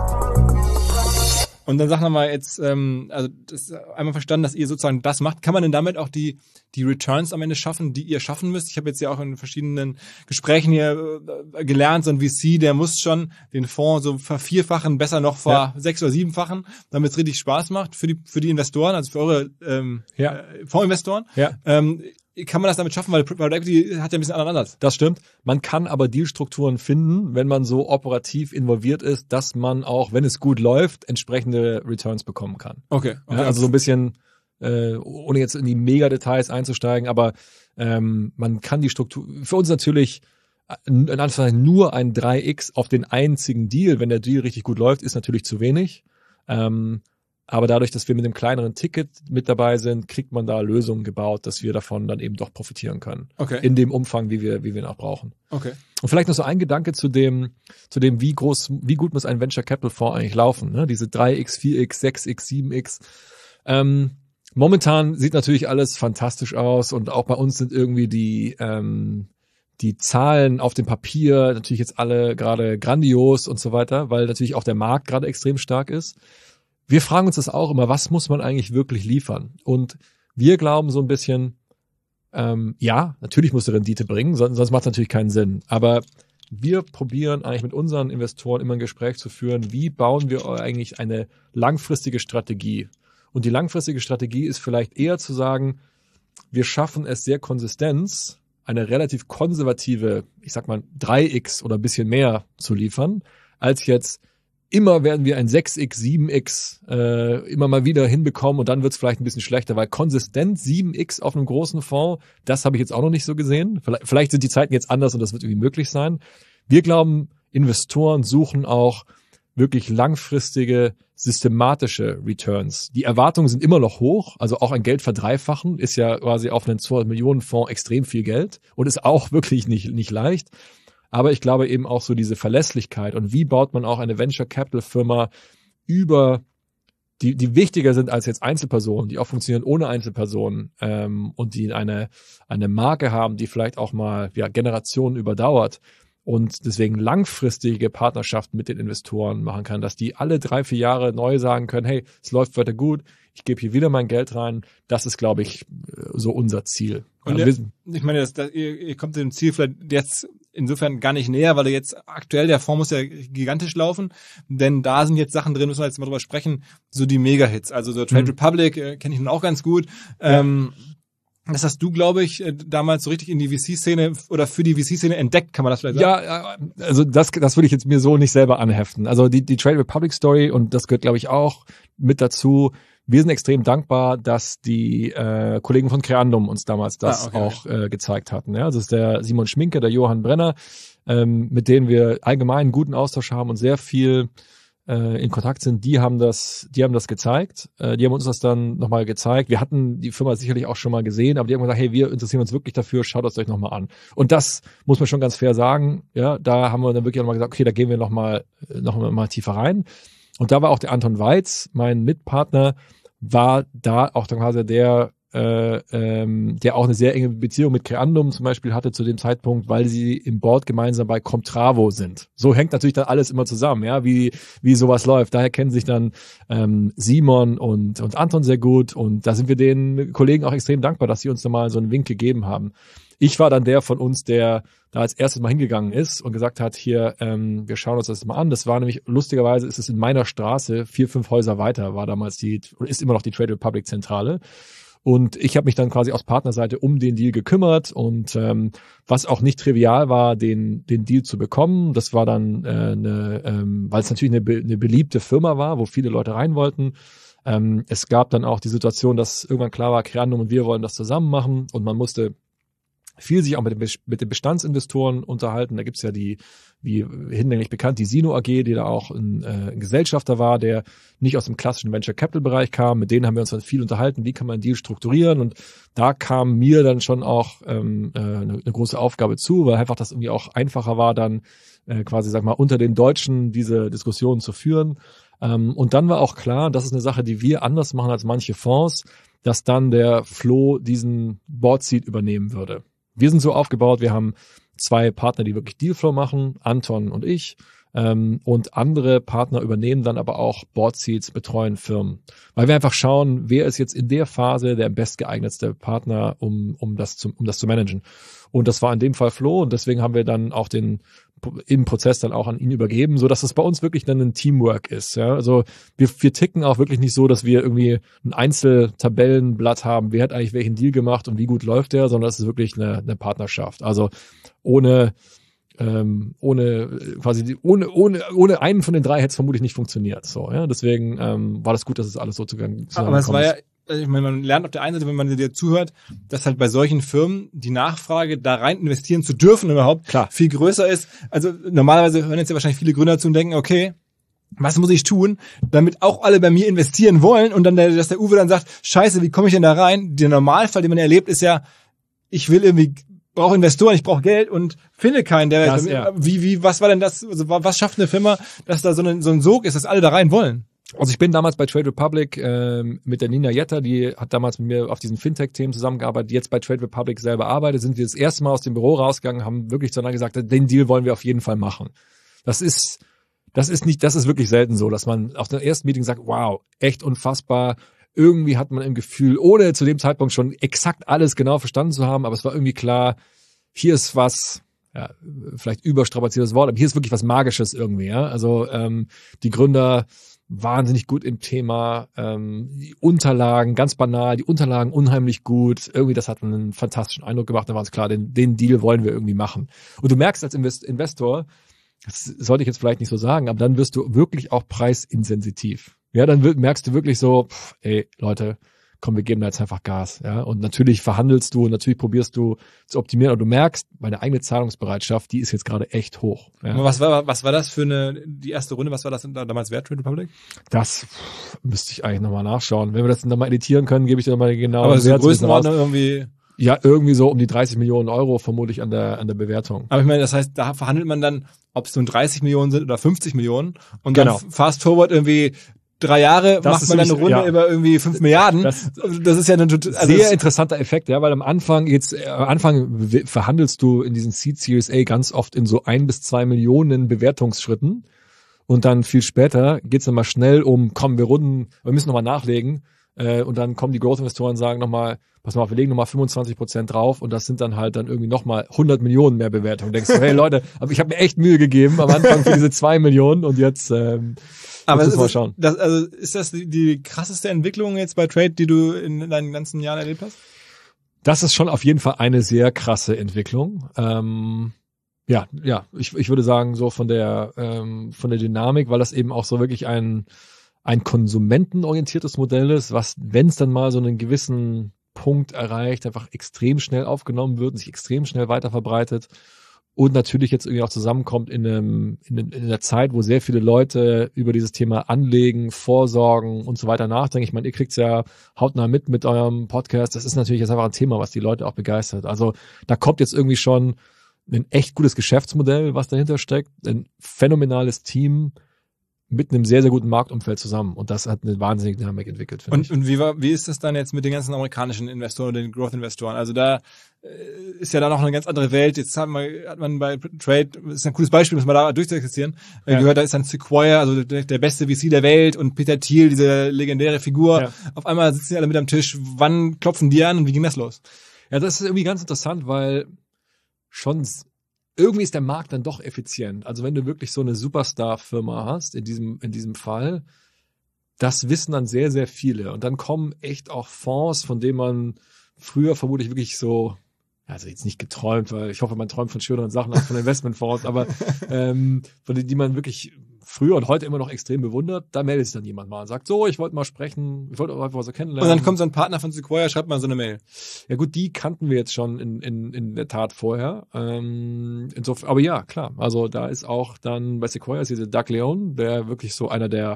A: Und dann sagen wir mal jetzt, ähm, also das ist einmal verstanden, dass ihr sozusagen das macht. Kann man denn damit auch die die Returns am Ende schaffen, die ihr schaffen müsst? Ich habe jetzt ja auch in verschiedenen Gesprächen hier äh, gelernt, so ein V C, der muss schon den Fonds so vervierfachen, besser noch vor ja. sechs- oder siebenfachen, damit es richtig Spaß macht für die für die Investoren, also für eure ähm,
B: ja.
A: äh, Fondsinvestoren.
B: Ja.
A: Ähm, Kann man das damit schaffen, weil Private Equity hat ja ein bisschen anders.
B: Das stimmt. Man kann aber Dealstrukturen finden, wenn man so operativ involviert ist, dass man auch, wenn es gut läuft, entsprechende Returns bekommen kann.
A: Okay. okay.
B: Ja, also so ein bisschen, äh, ohne jetzt in die Mega-Details einzusteigen, aber ähm, man kann die Struktur, für uns natürlich in Anführungszeichen nur ein drei x auf den einzigen Deal, wenn der Deal richtig gut läuft, ist natürlich zu wenig. Ähm, Aber dadurch, dass wir mit einem kleineren Ticket mit dabei sind, kriegt man da Lösungen gebaut, dass wir davon dann eben doch profitieren können.
A: Okay.
B: In dem Umfang, wie wir, wie wir ihn auch brauchen.
A: Okay.
B: Und vielleicht noch so ein Gedanke zu dem, zu dem, wie groß, wie gut muss ein Venture Capital Fonds eigentlich laufen, ne? Diese drei x, vier x, sechs x, sieben x. Ähm, momentan sieht natürlich alles fantastisch aus und auch bei uns sind irgendwie die, ähm, die Zahlen auf dem Papier natürlich jetzt alle gerade grandios und so weiter, weil natürlich auch der Markt gerade extrem stark ist. Wir fragen uns das auch immer, was muss man eigentlich wirklich liefern? Und wir glauben so ein bisschen, ähm, ja, natürlich muss die Rendite bringen, sonst, sonst macht es natürlich keinen Sinn. Aber wir probieren eigentlich mit unseren Investoren immer ein Gespräch zu führen, wie bauen wir eigentlich eine langfristige Strategie? Und die langfristige Strategie ist vielleicht eher zu sagen, wir schaffen es sehr konsistent, eine relativ konservative, ich sag mal drei x oder ein bisschen mehr zu liefern, als jetzt immer werden wir ein sechs x, sieben x äh, immer mal wieder hinbekommen und dann wird es vielleicht ein bisschen schlechter, weil konsistent sieben x auf einem großen Fonds, das habe ich jetzt auch noch nicht so gesehen. Vielleicht, vielleicht sind die Zeiten jetzt anders und das wird irgendwie möglich sein. Wir glauben, Investoren suchen auch wirklich langfristige, systematische Returns. Die Erwartungen sind immer noch hoch, also auch ein Geld verdreifachen ist ja quasi auf einen zweihundert Millionen Fonds extrem viel Geld und ist auch wirklich nicht, nicht leicht. Aber ich glaube eben auch so diese Verlässlichkeit und wie baut man auch eine Venture Capital Firma über, die, die wichtiger sind als jetzt Einzelpersonen, die auch funktionieren ohne Einzelpersonen ähm, und die eine, eine Marke haben, die vielleicht auch mal ja, Generationen überdauert. Und deswegen langfristige Partnerschaften mit den Investoren machen kann, dass die alle drei, vier Jahre neu sagen können, hey, es läuft weiter gut, ich gebe hier wieder mein Geld rein. Das ist, glaube ich, so unser Ziel.
A: Und
B: ja,
A: der, ich meine, das, das, ihr, ihr kommt dem Ziel vielleicht jetzt insofern gar nicht näher, weil jetzt aktuell der Fonds muss ja gigantisch laufen, denn da sind jetzt Sachen drin, müssen wir jetzt mal drüber sprechen, so die Mega-Hits. Also so Trade mhm. Republic äh, kenne ich nun auch ganz gut. Ja. Ähm, Das hast du, glaube ich, damals so richtig in die V C-Szene oder für die V C-Szene entdeckt, kann man das vielleicht sagen?
B: Ja, also das, das würde ich jetzt mir so nicht selber anheften. Also die, die Trade Republic Story, und das gehört, glaube ich, auch mit dazu. Wir sind extrem dankbar, dass die äh, Kollegen von Creandum uns damals das ah, okay, auch okay. Äh, gezeigt hatten. Ja, also das ist der Simon Schminke, der Johann Brenner, ähm, mit denen wir allgemein einen guten Austausch haben und sehr viel in Kontakt sind, die haben das, die haben das gezeigt, die haben uns das dann nochmal gezeigt. Wir hatten die Firma sicherlich auch schon mal gesehen, aber die haben gesagt, hey, wir interessieren uns wirklich dafür, schaut es euch nochmal an. Und das muss man schon ganz fair sagen, ja, da haben wir dann wirklich nochmal gesagt, okay, da gehen wir nochmal, noch mal, mal tiefer rein. Und da war auch der Anton Weiz, mein Mitpartner, war da auch dann quasi der, Äh, ähm, der auch eine sehr enge Beziehung mit Creandum zum Beispiel hatte zu dem Zeitpunkt, weil sie im Board gemeinsam bei Comtravo sind. So hängt natürlich dann alles immer zusammen, ja, wie wie sowas läuft. Daher kennen sich dann ähm, Simon und und Anton sehr gut und da sind wir den Kollegen auch extrem dankbar, dass sie uns da mal so einen Wink gegeben haben. Ich war dann der von uns, der da als erstes mal hingegangen ist und gesagt hat, hier, ähm, wir schauen uns das mal an. Das war nämlich, lustigerweise ist es in meiner Straße, vier, fünf Häuser weiter, war damals die, ist immer noch die Trade Republic Zentrale. Und ich habe mich dann quasi aus Partnerseite um den Deal gekümmert und ähm, was auch nicht trivial war, den den Deal zu bekommen. Das war dann, äh, eine, ähm, weil es natürlich eine, be- eine beliebte Firma war, wo viele Leute rein wollten. Ähm, es gab dann auch die Situation, dass irgendwann klar war, Creandum und wir wollen das zusammen machen und man musste viel sich auch mit den, mit den Bestandsinvestoren unterhalten. Da gibt's ja die, wie hinlänglich bekannt, die Sino A G, die da auch ein, äh, ein Gesellschafter war, der nicht aus dem klassischen Venture Capital Bereich kam. Mit denen haben wir uns dann viel unterhalten, wie kann man einen Deal strukturieren. Und da kam mir dann schon auch ähm, äh, eine, eine große Aufgabe zu, weil einfach das irgendwie auch einfacher war, dann äh, quasi, sag mal, unter den Deutschen diese Diskussionen zu führen. Ähm, und dann war auch klar, das ist eine Sache, die wir anders machen als manche Fonds, dass dann der Flo diesen Board Seat übernehmen würde. Wir sind so aufgebaut, wir haben zwei Partner, die wirklich Dealflow machen, Anton und ich, ähm, und andere Partner übernehmen dann aber auch Board Seats, betreuen Firmen. Weil wir einfach schauen, wer ist jetzt in der Phase der bestgeeignetste Partner, um, um das zu, um das zu managen. Und das war in dem Fall Flo und deswegen haben wir dann auch den im Prozess dann auch an ihn übergeben, so dass es bei uns wirklich dann ein Teamwork ist. Ja, also wir, wir ticken auch wirklich nicht so, dass wir irgendwie ein Einzeltabellenblatt haben, wer hat eigentlich welchen Deal gemacht und wie gut läuft der, sondern es ist wirklich eine, eine Partnerschaft. Also ohne ähm, ohne quasi die, ohne ohne ohne einen von den drei hätte es vermutlich nicht funktioniert. So, ja, deswegen ähm, war das gut, dass es alles so zusammengekommen ist.
A: Aber es war ja, ich meine, man lernt auf der einen Seite, wenn man dir zuhört, dass halt bei solchen Firmen die Nachfrage, da rein investieren zu dürfen überhaupt,
B: klar,
A: viel größer ist. Also normalerweise hören jetzt ja wahrscheinlich viele Gründer zu und denken, okay, was muss ich tun, damit auch alle bei mir investieren wollen und dann, der, dass der Uwe dann sagt, scheiße, wie komme ich denn da rein? Der Normalfall, den man erlebt, ist ja, ich will irgendwie, brauche Investoren, ich brauche Geld und finde keinen, der,
B: das, ja.
A: wie, wie, was war denn das, also was schafft eine Firma, dass da so ein, so ein Sog ist, dass alle da rein wollen?
B: Also ich bin damals bei Trade Republic ähm, mit der Nina Jetter, die hat damals mit mir auf diesen Fintech-Themen zusammengearbeitet, die jetzt bei Trade Republic selber arbeitet, sind wir das erste Mal aus dem Büro rausgegangen, haben wirklich zueinander gesagt, den Deal wollen wir auf jeden Fall machen. Das ist, das ist nicht, das ist wirklich selten so, dass man auf dem ersten Meeting sagt, wow, echt unfassbar. Irgendwie hat man im Gefühl, ohne zu dem Zeitpunkt schon exakt alles genau verstanden zu haben, aber es war irgendwie klar, hier ist was, ja, vielleicht überstrapaziertes Wort, aber hier ist wirklich was Magisches irgendwie, ja. Also ähm, die Gründer wahnsinnig gut im Thema, ähm, die Unterlagen, ganz banal, die Unterlagen unheimlich gut, irgendwie das hat einen fantastischen Eindruck gemacht, da war es klar, den, den Deal wollen wir irgendwie machen. Und du merkst als Invest- Investor, das sollte ich jetzt vielleicht nicht so sagen, aber dann wirst du wirklich auch preisinsensitiv. Ja, dann wird, merkst du wirklich so, pff, ey, Leute, komm, wir geben da jetzt einfach Gas, ja. Und natürlich verhandelst du, natürlich probierst du zu optimieren, aber du merkst, meine eigene Zahlungsbereitschaft, die ist jetzt gerade echt hoch. Ja.
A: Was war, was war das für eine, die erste Runde, was war das damals wert, Trade Republic?
B: Das pff, müsste ich eigentlich nochmal nachschauen. Wenn wir das nochmal editieren können, gebe ich dir nochmal genau.
A: Aber so Größenordnung irgendwie.
B: Ja, irgendwie so um die dreißig Millionen Euro vermutlich an der, an der Bewertung.
A: Aber ich meine, das heißt, da verhandelt man dann, ob es nun dreißig Millionen sind oder fünfzig Millionen und
B: Genau.
A: dann fast forward irgendwie drei Jahre
B: Das
A: macht
B: ist
A: man dann eine
B: nämlich-
A: Runde
B: ja.
A: über irgendwie fünf Milliarden.
B: Das-
A: Das ist ja eine total, also
B: Sehr
A: das-
B: interessanter Effekt, ja, weil am Anfang jetzt, äh, am Anfang w- verhandelst du in diesen Seed Series A ganz oft in so ein bis zwei Millionen Bewertungsschritten und dann viel später geht's dann mal schnell um, komm, wir runden, wir müssen nochmal nachlegen äh, und dann kommen die Growth-Investoren und sagen nochmal, pass mal auf, wir legen nochmal fünfundzwanzig Prozent drauf und das sind dann halt dann irgendwie nochmal hundert Millionen mehr Bewertungen. Denkst du, hey Leute, aber ich habe mir echt Mühe gegeben am Anfang für diese zwei Millionen und jetzt ähm,
A: aber
B: jetzt
A: es
B: müssen wir
A: ist,
B: schauen.
A: das, also ist das die, die krasseste Entwicklung jetzt bei Trade, die du in deinen ganzen Jahren erlebt hast?
B: Das ist schon auf jeden Fall eine sehr krasse Entwicklung. Ähm, ja, ja, ich, ich würde sagen, so von der, ähm, von der Dynamik, weil das eben auch so wirklich ein, ein konsumentenorientiertes Modell ist, was, wenn es dann mal so einen gewissen Punkt erreicht, einfach extrem schnell aufgenommen wird und sich extrem schnell weiter verbreitet und natürlich jetzt irgendwie auch zusammenkommt in, einem, in, in einer Zeit, wo sehr viele Leute über dieses Thema Anlegen, Vorsorgen und so weiter nachdenken. Ich meine, ihr kriegt's ja hautnah mit mit eurem Podcast. Das ist natürlich jetzt einfach ein Thema, was die Leute auch begeistert. Also da kommt jetzt irgendwie schon ein echt gutes Geschäftsmodell, was dahinter steckt, ein phänomenales Team mit einem sehr, sehr guten Marktumfeld zusammen. Und das hat eine wahnsinnige Dynamik entwickelt, finde
A: Und,
B: ich.
A: und wie war, wie ist das dann jetzt mit den ganzen amerikanischen Investoren und den Growth-Investoren? Also da äh, ist ja da noch eine ganz andere Welt. Jetzt hat man, hat man bei Trade, das ist ein cooles Beispiel, muss man da durchexerzieren, äh,
B: Ja.
A: gehört, da ist dann Sequoia, also der, der beste V C der Welt und Peter Thiel, diese legendäre Figur.
B: Ja.
A: Auf einmal sitzen die alle mit am Tisch. Wann klopfen die an und wie ging das los?
B: Ja, das ist irgendwie ganz interessant, weil schon s- irgendwie ist der Markt dann doch effizient. Also wenn du wirklich so eine Superstar-Firma hast, in diesem, in diesem Fall, das wissen dann sehr, sehr viele. Und dann kommen echt auch Fonds, von denen man früher vermutlich wirklich so, also jetzt nicht geträumt, weil ich hoffe, man träumt von schöneren Sachen als von Investmentfonds, aber ähm, von denen, die man wirklich früher und heute immer noch extrem bewundert, da meldet sich dann jemand mal und sagt, so, ich wollte mal sprechen, ich wollte einfach mal so kennenlernen.
A: Und dann kommt so ein Partner von Sequoia, schreibt mal so eine Mail.
B: Ja gut, die kannten wir jetzt schon in, in, in der Tat vorher. Ähm, insofern, aber ja, klar. Also da ist auch dann bei Sequoia ist diese Doug Leone, der wirklich so einer der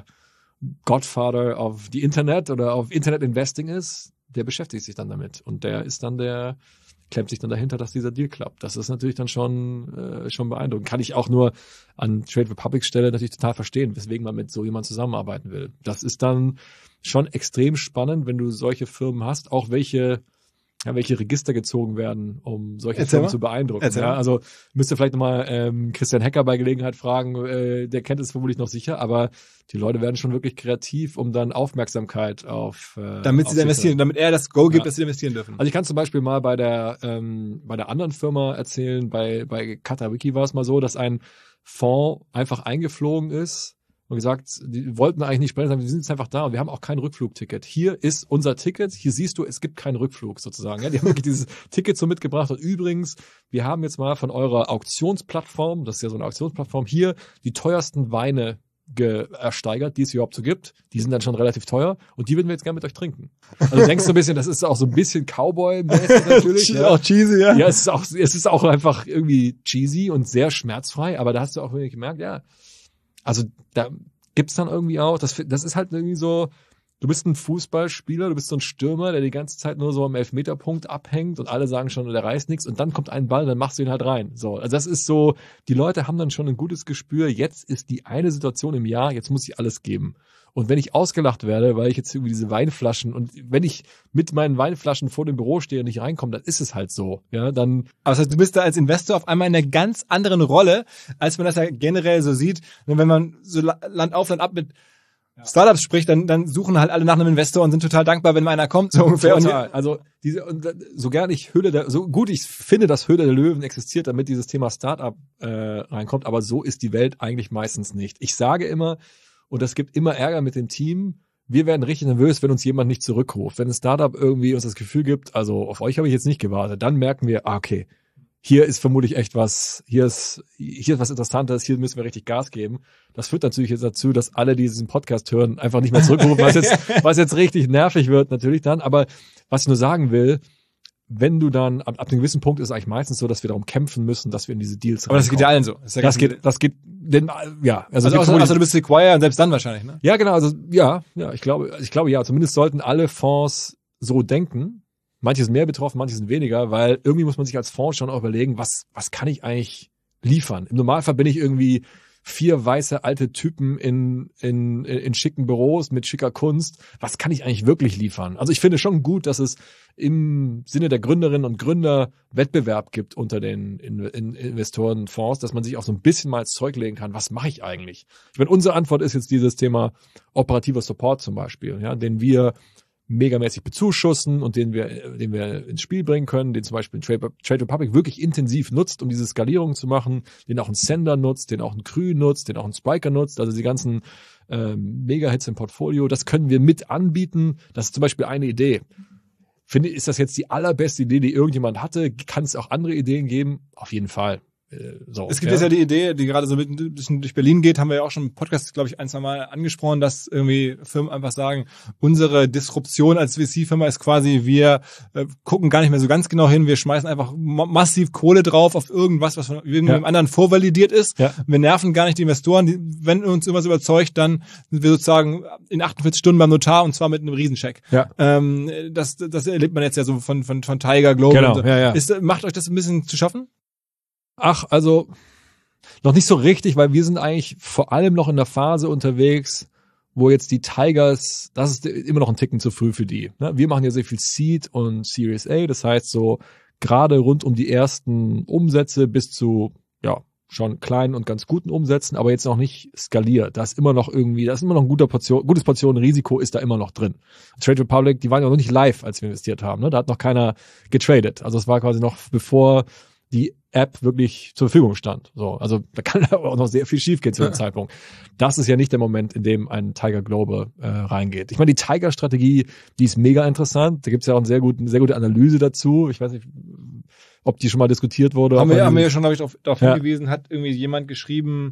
B: Godfather of the Internet oder auf Internet Investing ist, der beschäftigt sich dann damit. Und der ist dann der, klemmt sich dann dahinter, dass dieser Deal klappt. Das ist natürlich dann schon, äh, schon beeindruckend. Kann ich auch nur an Trade Republic Stelle natürlich total verstehen, weswegen man mit so jemand zusammenarbeiten will. Das ist dann schon extrem spannend, wenn du solche Firmen hast, auch welche, ja, welche Register gezogen werden, um solche
A: Erzähl
B: Firmen
A: mal.
B: zu beeindrucken.
A: Erzähl
B: Ja,
A: mal.
B: also müsst ihr vielleicht nochmal ähm, Christian Hecker bei Gelegenheit fragen, äh, der kennt es vermutlich noch sicher, aber die Leute werden schon wirklich kreativ, um dann Aufmerksamkeit auf äh,
A: Damit
B: auf
A: sie da
B: sich
A: investieren, damit er das Go gibt,
B: Ja.
A: dass sie investieren dürfen.
B: also ich kann zum Beispiel mal bei der ähm, bei der anderen Firma erzählen, bei bei Katawiki war es mal so, dass ein Fonds einfach eingeflogen ist und gesagt, die wollten eigentlich nicht sprechen, wir sind jetzt einfach da und wir haben auch kein Rückflugticket. Hier ist unser Ticket, hier siehst du, es gibt keinen Rückflug sozusagen. Ja, die haben wirklich dieses Ticket so mitgebracht und übrigens, wir haben jetzt mal von eurer Auktionsplattform, das ist ja so eine Auktionsplattform, hier die teuersten Weine ge ersteigert, die es überhaupt so gibt. Die sind dann schon relativ teuer und die würden wir jetzt gerne mit euch trinken. Also du denkst so ein bisschen, das ist auch so ein bisschen Cowboy-mäßig natürlich. ja.
A: Auch cheesy, ja.
B: Ja, es ist auch, es ist auch einfach irgendwie cheesy und sehr schmerzfrei, aber da hast du auch wirklich gemerkt, ja, also da gibt's dann irgendwie auch, das, das ist halt irgendwie so, du bist ein Fußballspieler, du bist so ein Stürmer, der die ganze Zeit nur so am Elfmeterpunkt abhängt und alle sagen schon, der reißt nichts und dann kommt ein Ball, dann machst du ihn halt rein. So, also das ist so, die Leute haben dann schon ein gutes Gespür, jetzt ist die eine Situation im Jahr, jetzt muss ich alles geben. Und wenn ich ausgelacht werde, weil ich jetzt irgendwie diese Weinflaschen und wenn ich mit meinen Weinflaschen vor dem Büro stehe und nicht reinkomme, dann ist es halt so. Ja, dann
A: Aber das heißt, du bist da als Investor auf einmal in einer ganz anderen Rolle, als man das ja generell so sieht. Und wenn man so La- Land auf, Land ab mit Startups spricht, dann, dann suchen halt alle nach einem Investor und sind total dankbar, wenn mal einer kommt, so ungefähr.
B: Total. Also diese, und da- so gern ich Höhle der, so gut ich finde, dass Höhle der Löwen existiert, damit dieses Thema Startup äh, reinkommt, aber so ist die Welt eigentlich meistens nicht. Ich sage immer, und das gibt immer Ärger mit dem Team, wir werden richtig nervös, wenn uns jemand nicht zurückruft. Wenn ein Startup irgendwie uns das Gefühl gibt, also auf euch habe ich jetzt nicht gewartet, dann merken wir, ah, okay, hier ist vermutlich echt was, hier ist, hier ist was Interessantes, hier müssen wir richtig Gas geben. Das führt natürlich jetzt dazu, dass alle, die diesen Podcast hören, einfach nicht mehr zurückrufen, was jetzt, was jetzt richtig nervig wird natürlich dann. Aber was ich nur sagen will, wenn du dann, ab, ab einem gewissen Punkt ist es eigentlich meistens so, dass wir darum kämpfen müssen, dass wir in diese Deals
A: Aber das geht ja allen so. Das, ja
B: das geht, das geht, denn, ja. Also,
A: also außer, außer du bist Sequoia und selbst dann wahrscheinlich, ne?
B: Ja, genau, also, ja, ja, ich glaube, ich glaube, ja, zumindest sollten alle Fonds so denken. Manche sind mehr betroffen, manche sind weniger, weil irgendwie muss man sich als Fonds schon auch überlegen, was, was kann ich eigentlich liefern? Im Normalfall bin ich irgendwie vier weiße alte Typen in, in, in schicken Büros mit schicker Kunst. Was kann ich eigentlich wirklich liefern? Also ich finde schon gut, dass es im Sinne der Gründerinnen und Gründer Wettbewerb gibt unter den in, in Investorenfonds, dass man sich auch so ein bisschen mal ins Zeug legen kann. Was mache ich eigentlich? Ich meine, unsere Antwort ist jetzt dieses Thema operativer Support zum Beispiel, ja, den wir megamäßig bezuschussen und den wir, den wir ins Spiel bringen können, den zum Beispiel Trade, Trade Republic wirklich intensiv nutzt, um diese Skalierung zu machen, den auch ein Sender nutzt, den auch ein Krü nutzt, den auch ein Spiker nutzt, also die ganzen ähm, Mega-Hits im Portfolio, das können wir mit anbieten. Das ist zum Beispiel eine Idee. Finde, ist das jetzt die allerbeste Idee, die irgendjemand hatte? Kann es auch andere Ideen geben? Auf jeden Fall. So,
A: es gibt ja. jetzt ja die Idee, die gerade so ein bisschen durch Berlin geht, haben wir ja auch schon im Podcast, glaube ich, ein, zwei Mal angesprochen, dass irgendwie Firmen einfach sagen, unsere Disruption als V C-Firma ist quasi, wir äh, gucken gar nicht mehr so ganz genau hin, wir schmeißen einfach ma- massiv Kohle drauf auf irgendwas, was von irgendeinem ja. anderen vorvalidiert ist. Ja. Wir nerven gar nicht die Investoren. Die, wenn uns irgendwas überzeugt, dann sind wir sozusagen in achtundvierzig Stunden beim Notar und zwar mit einem Riesencheck. Ja. Ähm, das, das erlebt man jetzt ja so von, von, von Tiger Global.
B: Genau.
A: Und so.
B: Ja, ja.
A: Ist, macht euch das ein bisschen zu schaffen?
B: Ach, also noch nicht so richtig, weil wir sind eigentlich vor allem noch in der Phase unterwegs, wo jetzt die Tigers, das ist immer noch ein Ticken zu früh für die. Wir machen ja sehr viel Seed und Series A, das heißt so gerade rund um die ersten Umsätze bis zu ja schon kleinen und ganz guten Umsätzen, aber jetzt noch nicht skaliert. Da ist immer noch irgendwie, da ist immer noch ein guter Portion, gutes Portion Risiko ist da immer noch drin. Trade Republic, die waren ja noch nicht live, als wir investiert haben. Ne? Da hat noch keiner getradet. Also es war quasi noch bevor die App wirklich zur Verfügung stand. So, also da kann aber auch noch sehr viel schiefgehen zu dem ja. Zeitpunkt. Das ist ja nicht der Moment, in dem ein Tiger Global äh, reingeht. Ich meine, die Tiger-Strategie, die ist mega interessant. Da gibt's ja auch eine sehr gute, eine sehr gute Analyse dazu. Ich weiß nicht, ob die schon mal diskutiert wurde.
A: Haben wir, haben wir ja schon, glaube ich, darauf, darauf ja. hingewiesen, hat irgendwie jemand geschrieben,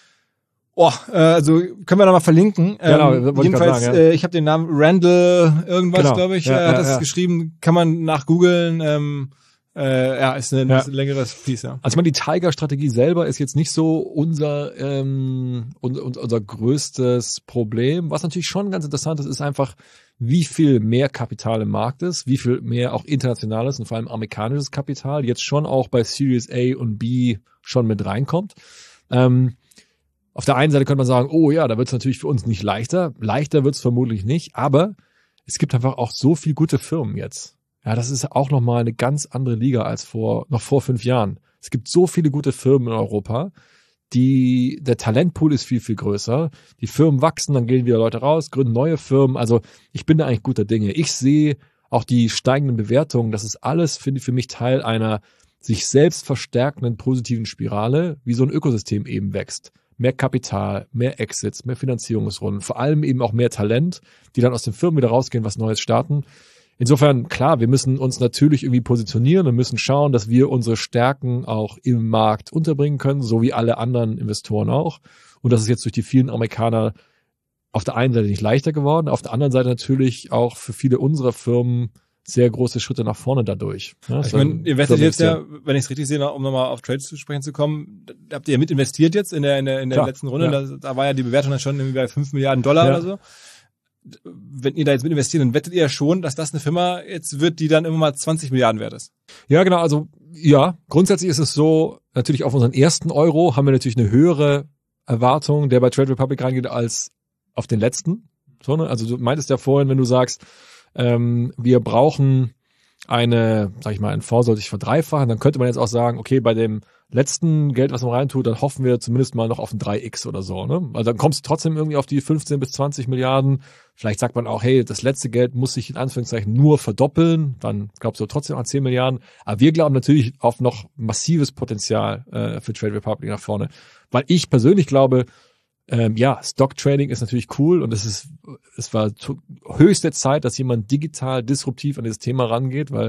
A: oh, äh, also können wir da mal verlinken.
B: Genau,
A: ähm, jedenfalls,
B: sagen, ja.
A: äh, ich habe den Namen Randall irgendwas,
B: genau.
A: glaube ich,
B: ja,
A: äh, hat
B: ja,
A: das
B: ja.
A: geschrieben. Kann man nachgoogeln. Ähm, Äh, ja, ist ein ja. längeres Piece, ja.
B: Also ich meine, die Tiger-Strategie selber ist jetzt nicht so unser ähm, unser, unser größtes Problem. Was natürlich schon ganz interessant ist, ist einfach, wie viel mehr Kapital im Markt ist, wie viel mehr auch internationales und vor allem amerikanisches Kapital jetzt schon auch bei Series A und B schon mit reinkommt. Ähm, auf der einen Seite könnte man sagen, oh ja, da wird es natürlich für uns nicht leichter. Leichter wird es vermutlich nicht, aber es gibt einfach auch so viel gute Firmen jetzt. Ja, das ist auch nochmal eine ganz andere Liga als vor, noch vor fünf Jahren. Es gibt so viele gute Firmen in Europa, die, der Talentpool ist viel, viel größer. Die Firmen wachsen, dann gehen wieder Leute raus, gründen neue Firmen. Also ich bin da eigentlich guter Dinge. Ich sehe auch die steigenden Bewertungen. Das ist alles, finde ich, für mich Teil einer sich selbst verstärkenden positiven Spirale, wie so ein Ökosystem eben wächst. Mehr Kapital, mehr Exits, mehr Finanzierungsrunden, vor allem eben auch mehr Talent, die dann aus den Firmen wieder rausgehen, was Neues starten. Insofern, klar, wir müssen uns natürlich irgendwie positionieren und müssen schauen, dass wir unsere Stärken auch im Markt unterbringen können, so wie alle anderen Investoren auch. Und das ist jetzt durch die vielen Amerikaner auf der einen Seite nicht leichter geworden, auf der anderen Seite natürlich auch für viele unserer Firmen sehr große Schritte nach vorne dadurch. Ja,
A: ich meine, ihr wettet jetzt ja, wenn ich es richtig sehe, um nochmal auf Trades zu sprechen zu kommen, habt ihr ja mit investiert jetzt in der, in der, in der Klar, letzten Runde. Ja. Da, da war ja die Bewertung dann schon irgendwie bei fünf Milliarden Dollar ja. oder so. Wenn ihr da jetzt mit investiert, dann wettet ihr ja schon, dass das eine Firma jetzt wird, die dann immer mal zwanzig Milliarden wert ist.
B: Ja, genau. Also, ja, grundsätzlich ist es so, natürlich auf unseren ersten Euro haben wir natürlich eine höhere Erwartung, der bei Trade Republic reingeht, als auf den letzten. So, ne? Also, du meintest ja vorhin, wenn du sagst, ähm, wir brauchen eine, sag ich mal, ein Fonds soll sich verdreifachen, dann könnte man jetzt auch sagen, okay, bei dem letzten Geld, was man reintut, dann hoffen wir zumindest mal noch auf ein drei X oder so, ne? Also dann kommst du trotzdem irgendwie auf die fünfzehn bis zwanzig Milliarden. Vielleicht sagt man auch, hey, das letzte Geld muss sich in Anführungszeichen nur verdoppeln, dann glaubst du trotzdem an zehn Milliarden. Aber wir glauben natürlich auf noch massives Potenzial äh, für Trade Republic nach vorne. Weil ich persönlich glaube, ähm, ja, Stock Trading ist natürlich cool und es ist, es war höchste Zeit, dass jemand digital disruptiv an dieses Thema rangeht, weil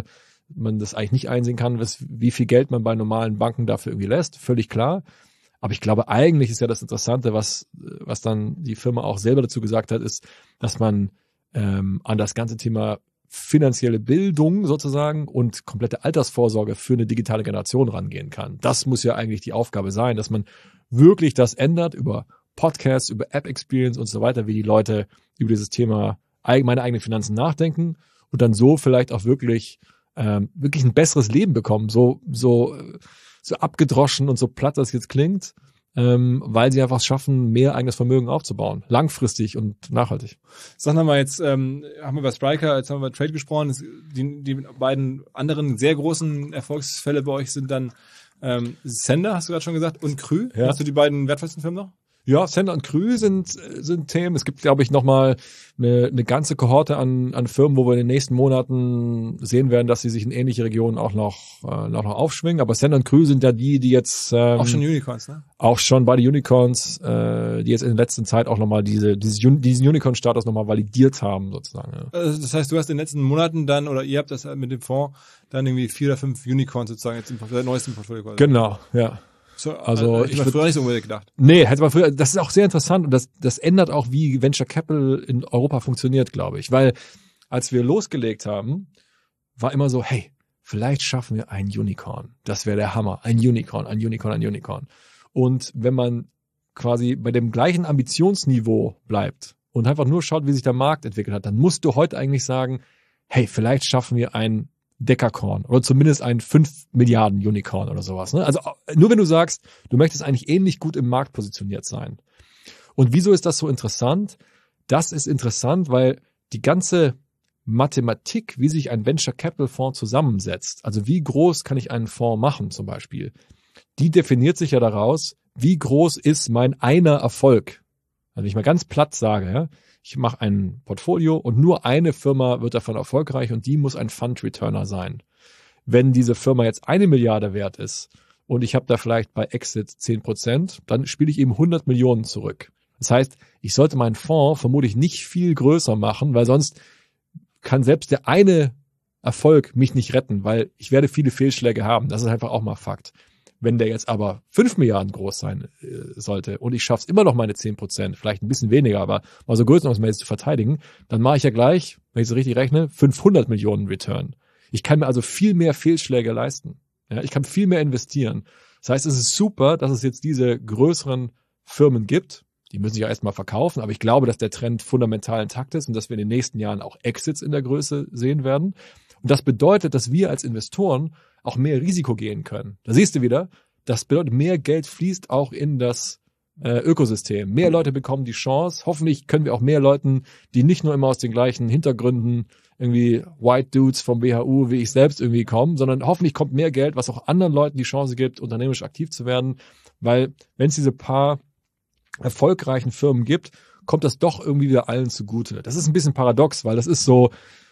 B: man das eigentlich nicht einsehen kann, was, wie viel Geld man bei normalen Banken dafür irgendwie lässt, völlig klar. Aber ich glaube, eigentlich ist ja das Interessante, was, was dann die Firma auch selber dazu gesagt hat, ist, dass man ähm, an das ganze Thema finanzielle Bildung sozusagen und komplette Altersvorsorge für eine digitale Generation rangehen kann. Das muss ja eigentlich die Aufgabe sein, dass man wirklich das ändert über Podcasts, über App-Experience und so weiter, wie die Leute über dieses Thema meine eigenen Finanzen nachdenken und dann so vielleicht auch wirklich ähm, wirklich ein besseres Leben bekommen. So so so abgedroschen und so platt das jetzt klingt, ähm, weil sie einfach schaffen, mehr eigenes Vermögen aufzubauen, langfristig und nachhaltig.
A: Sag noch mal, jetzt ähm, haben wir über Spryker, jetzt haben wir über Trade gesprochen. Das, die, die beiden anderen sehr großen Erfolgsfälle bei euch sind dann ähm, Sender, hast du gerade schon gesagt, und Krü.
B: Ja.
A: Hast du die beiden wertvollsten Firmen noch?
B: Ja, Sender und Krü sind, sind Themen. Es gibt, glaube ich, nochmal eine, eine ganze Kohorte an, an Firmen, wo wir in den nächsten Monaten sehen werden, dass sie sich in ähnliche Regionen auch noch, äh, auch noch aufschwingen. Aber Sender und Krü sind ja die, die jetzt ähm,
A: auch schon Unicorns, ne?
B: Auch schon beide Unicorns, äh, die jetzt in der letzten Zeit auch nochmal diese, dieses, diesen Unicorn-Status nochmal validiert haben, sozusagen. Ja.
A: Also das heißt, du hast in den letzten Monaten dann, oder ihr habt das mit dem Fonds dann irgendwie vier oder fünf Unicorns sozusagen jetzt im neuesten Portfolio quasi.
B: Genau, ja.
A: So,
B: also,
A: also ich habe früher nicht so unbedingt gedacht.
B: Nee, hätte man früher, das ist auch sehr interessant und das, das ändert auch, wie Venture Capital in Europa funktioniert, glaube ich. Weil, als wir losgelegt haben, war immer so, hey, vielleicht schaffen wir ein Unicorn. Das wäre der Hammer. Ein Unicorn, ein Unicorn, ein Unicorn. Und wenn man quasi bei dem gleichen Ambitionsniveau bleibt und einfach nur schaut, wie sich der Markt entwickelt hat, dann musst du heute eigentlich sagen, hey, vielleicht schaffen wir ein Dekakorn oder zumindest ein fünf Milliarden Unicorn oder sowas. Ne? Also nur wenn du sagst, du möchtest eigentlich ähnlich gut im Markt positioniert sein. Und wieso ist das so interessant? Das ist interessant, weil die ganze Mathematik, wie sich ein Venture Capital Fonds zusammensetzt, also wie groß kann ich einen Fonds machen zum Beispiel, die definiert sich ja daraus, wie groß ist mein einer Erfolg. Also wenn ich mal ganz platt sage, ja, ich mache ein Portfolio und nur eine Firma wird davon erfolgreich und die muss ein Fund-Returner sein. Wenn diese Firma jetzt eine Milliarde wert ist und ich habe da vielleicht bei Exit zehn Prozent, dann spiele ich eben hundert Millionen zurück. Das heißt, ich sollte meinen Fonds vermutlich nicht viel größer machen, weil sonst kann selbst der eine Erfolg mich nicht retten, weil ich werde viele Fehlschläge haben. Das ist einfach auch mal Fakt. Wenn der jetzt aber fünf Milliarden groß sein äh, sollte und ich schaffe es immer noch meine zehn Prozent, vielleicht ein bisschen weniger, aber mal so größenordnungsmäßig zu verteidigen, dann mache ich ja gleich, wenn ich so richtig rechne, fünfhundert Millionen Return. Ich kann mir also viel mehr Fehlschläge leisten. Ja, ich kann viel mehr investieren. Das heißt, es ist super, dass es jetzt diese größeren Firmen gibt. Die müssen sich ja erstmal verkaufen, aber ich glaube, dass der Trend fundamental intakt ist und dass wir in den nächsten Jahren auch Exits in der Größe sehen werden. Und das bedeutet, dass wir als Investoren auch mehr Risiko gehen können. Da siehst du wieder, das bedeutet, mehr Geld fließt auch in das äh, Ökosystem. Mehr Leute bekommen die Chance. Hoffentlich können wir auch mehr Leuten, die nicht nur immer aus den gleichen Hintergründen irgendwie White Dudes vom W H U wie ich selbst irgendwie kommen, sondern hoffentlich kommt mehr Geld, was auch anderen Leuten die Chance gibt, unternehmerisch aktiv zu werden. Weil wenn es diese paar erfolgreichen Firmen gibt, kommt das doch irgendwie wieder allen zugute. Das ist ein bisschen paradox, weil das ist so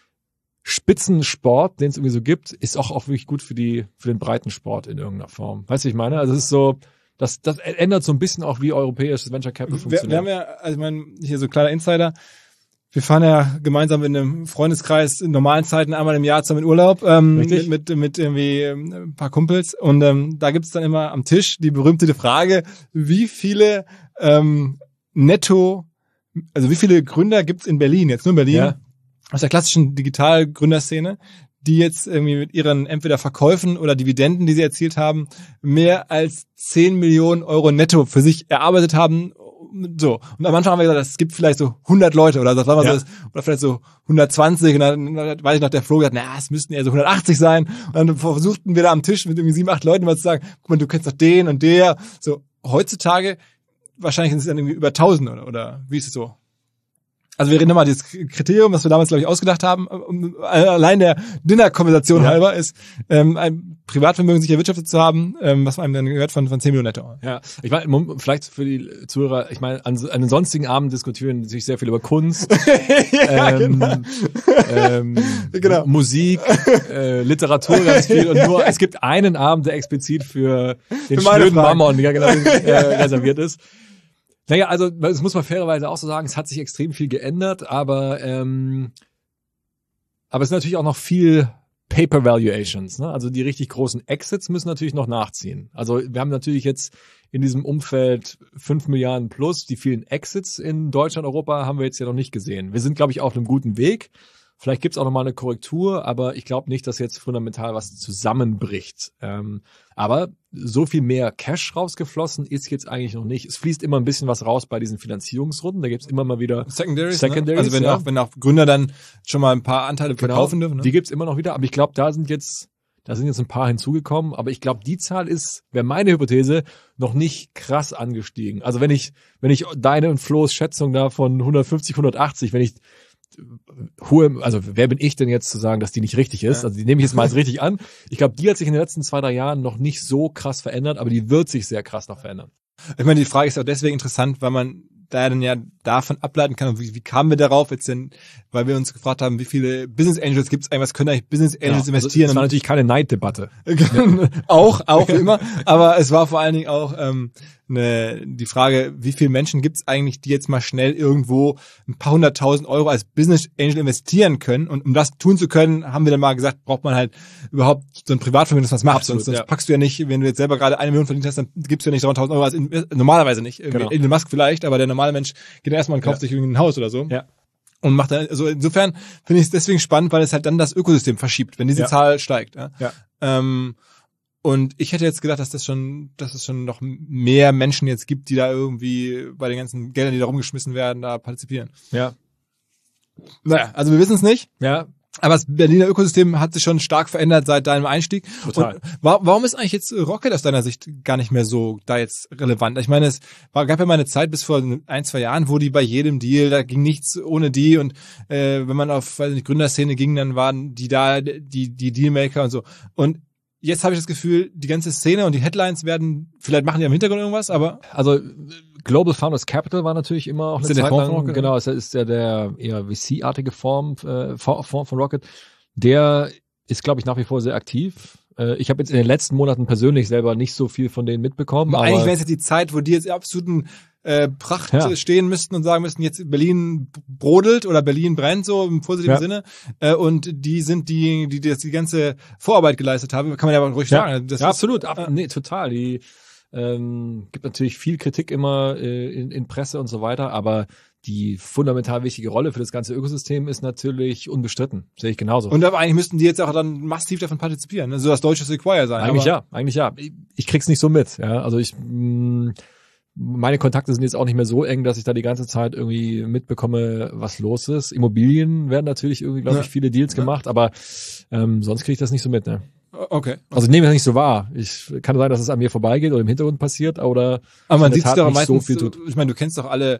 B: Spitzensport, den es irgendwie so gibt, ist auch, auch wirklich gut für die, für den Breitensport in irgendeiner Form. Weißt du, ich meine? Also es ist so, das, das ändert so ein bisschen auch, wie europäisches Venture Capital funktioniert.
A: Wir, wir haben ja, also ich meine, hier so kleiner Insider, wir fahren ja gemeinsam in einem Freundeskreis in normalen Zeiten einmal im Jahr zusammen in Urlaub, ähm, mit, mit, mit irgendwie ein paar Kumpels und ähm, da gibt's dann immer am Tisch die berühmte Frage, wie viele ähm, netto, also wie viele Gründer gibt's in Berlin, jetzt nur in Berlin, ja, aus der klassischen Digital-Gründerszene, die jetzt irgendwie mit ihren entweder Verkäufen oder Dividenden, die sie erzielt haben, mehr als zehn Millionen Euro netto für sich erarbeitet haben. So. Und am Anfang haben wir gesagt, es gibt vielleicht so hundert Leute oder das war mal ja. so, oder vielleicht so hundertzwanzig und dann weiß ich noch, der Flo gesagt, na, es müssten eher so hundertachtzig sein. Und dann versuchten wir da am Tisch mit irgendwie sieben, acht Leuten mal zu sagen, guck mal, du kennst doch den und der. So, heutzutage, wahrscheinlich sind es dann irgendwie über tausend oder, oder wie ist es so? Also wir reden nochmal, dieses Kriterium, was wir damals, glaube ich, ausgedacht haben, allein der Dinner-Konversation ja. halber ist, ähm, ein Privatvermögen sich erwirtschaftet zu haben, ähm, was einem dann gehört von, von zehn Millionen netto.
B: Ja, ich meine, vielleicht für die Zuhörer, ich meine, an, an den sonstigen Abenden diskutieren sich sehr viel über Kunst, ja, ähm, genau. Ähm, genau. Musik, äh, Literatur ganz viel und nur, es gibt einen Abend, der explizit für den für schnöden Mammon ja, genau, äh, reserviert ist. Naja, also das muss man fairerweise auch so sagen, es hat sich extrem viel geändert, aber ähm, aber es ist natürlich auch noch viel Paper Valuations, ne? Also die richtig großen Exits müssen natürlich noch nachziehen. Also wir haben natürlich jetzt in diesem Umfeld fünf Milliarden plus. Die vielen Exits in Deutschland, Europa haben wir jetzt ja noch nicht gesehen. Wir sind, glaube ich, auf einem guten Weg. Vielleicht gibt's auch noch mal eine Korrektur, aber ich glaube nicht, dass jetzt fundamental was zusammenbricht. Ähm, aber so viel mehr Cash rausgeflossen ist jetzt eigentlich noch nicht. Es fließt immer ein bisschen was raus bei diesen Finanzierungsrunden. Da gibt's immer mal wieder
A: Secondaries.
B: Secondaries,
A: ne? Also wenn,
B: ja.
A: auch, wenn auch Gründer dann schon mal ein paar Anteile
B: Genau,
A: verkaufen dürfen. Ne?
B: die gibt's immer noch wieder. Aber ich glaube, da sind jetzt da sind jetzt ein paar hinzugekommen. Aber ich glaube, die Zahl ist, wäre meine Hypothese, noch nicht krass angestiegen. Also wenn ich wenn ich deine und Flo's Schätzung da von hundertfünfzig, hundertachtzig, wenn ich hohe, also wer bin ich denn jetzt zu sagen, dass die nicht richtig ist?
A: Ja.
B: Also die nehme ich jetzt mal als richtig an. Ich glaube, die hat sich in den letzten zwei, drei Jahren noch nicht so krass verändert, aber die wird sich sehr krass noch verändern.
A: Ich meine, die Frage ist auch deswegen interessant, weil man da dann ja davon ableiten kann, wie, wie kamen wir darauf jetzt denn, weil wir uns gefragt haben, wie viele Business Angels gibt es eigentlich, was können eigentlich Business Angels
B: Ja,
A: investieren?
B: Also, das war natürlich keine Neiddebatte.
A: auch, auch wie immer, aber es war vor allen Dingen auch ähm, ne, die Frage, wie viele Menschen gibt es eigentlich, die jetzt mal schnell irgendwo ein paar hunderttausend Euro als Business Angel investieren können, und um das tun zu können, haben wir dann mal gesagt, braucht man halt überhaupt so ein Privatvermögen, das was macht.
B: Absolut,
A: sonst, sonst
B: ja.
A: packst du ja nicht, wenn du jetzt selber gerade eine Million verdient hast, dann gibst du ja nicht dreitausend Euro als in, normalerweise nicht.
B: Genau.
A: Elon Musk vielleicht, aber der normale Mensch geht erstmal und kauft
B: Ja.
A: sich irgendwie ein Haus oder so.
B: Ja.
A: Und macht dann, also insofern finde ich es deswegen spannend, weil es halt dann das Ökosystem verschiebt, wenn diese
B: Ja.
A: Zahl steigt. Ja.
B: Ja.
A: Ähm, und ich hätte jetzt gedacht, dass das schon, dass es schon noch mehr Menschen jetzt gibt, die da irgendwie bei den ganzen Geldern, die da rumgeschmissen werden, da partizipieren.
B: Ja.
A: Naja, also wir wissen es nicht.
B: Ja.
A: Aber das Berliner Ökosystem hat sich schon stark verändert seit deinem Einstieg.
B: Total.
A: Und wa- warum ist eigentlich jetzt Rocket aus deiner Sicht gar nicht mehr so da jetzt relevant? Ich meine, es war, gab ja mal eine Zeit bis vor ein, zwei Jahren, wo die bei jedem Deal, da ging nichts ohne die, und äh, wenn man auf, weiß nicht, Gründerszene ging, dann waren die da, die die Dealmaker und so. Und jetzt habe ich das Gefühl, die ganze Szene und die Headlines werden, vielleicht machen die am Hintergrund irgendwas, aber
B: Also Global Founders Capital war natürlich immer auch
A: Ist
B: eine
A: der
B: Zeit
A: Fonds
B: lang,
A: von Rocket?
B: genau, es ist ja der eher V C-artige Form, äh, Fonds von Rocket. Der ist, glaube ich, nach wie vor sehr aktiv. Äh, ich habe jetzt in den letzten Monaten persönlich selber nicht so viel von denen mitbekommen.
A: Aber
B: Aber
A: eigentlich wäre es jetzt die Zeit, wo die jetzt absoluten äh, Pracht
B: Ja.
A: stehen müssten und sagen müssten, jetzt Berlin brodelt oder Berlin brennt, so im positiven
B: Ja.
A: Sinne. Äh, und die sind die, die das die ganze Vorarbeit geleistet haben. Kann man ja ruhig
B: ja,
A: sagen. Das
B: ja
A: ist,
B: absolut. Ab, nee, total. Die ähm, gibt natürlich viel Kritik immer äh, in, in Presse und so weiter, aber die fundamental wichtige Rolle für das ganze Ökosystem ist natürlich unbestritten. Sehe ich genauso.
A: Und aber eigentlich müssten die jetzt auch dann massiv davon partizipieren. Ne? So das deutsche Sequoia sein.
B: Eigentlich
A: aber,
B: ja, eigentlich ja. Ich, ich krieg's nicht so mit. Ja, also ich mh, meine Kontakte sind jetzt auch nicht mehr so eng, dass ich da die ganze Zeit irgendwie mitbekomme, was los ist. Immobilien werden natürlich irgendwie, glaube ich,
A: Ja.
B: viele Deals
A: Ja.
B: gemacht, aber ähm, sonst kriege ich das nicht so mit. Ne?
A: Okay.
B: Also ich nehme das nicht so wahr. Ich kann sein, dass es an mir vorbeigeht oder im Hintergrund passiert, oder
A: Aber man
B: in der
A: sieht es
B: Tat
A: doch
B: nicht
A: meistens,
B: so viel tut.
A: ich meine, du kennst doch alle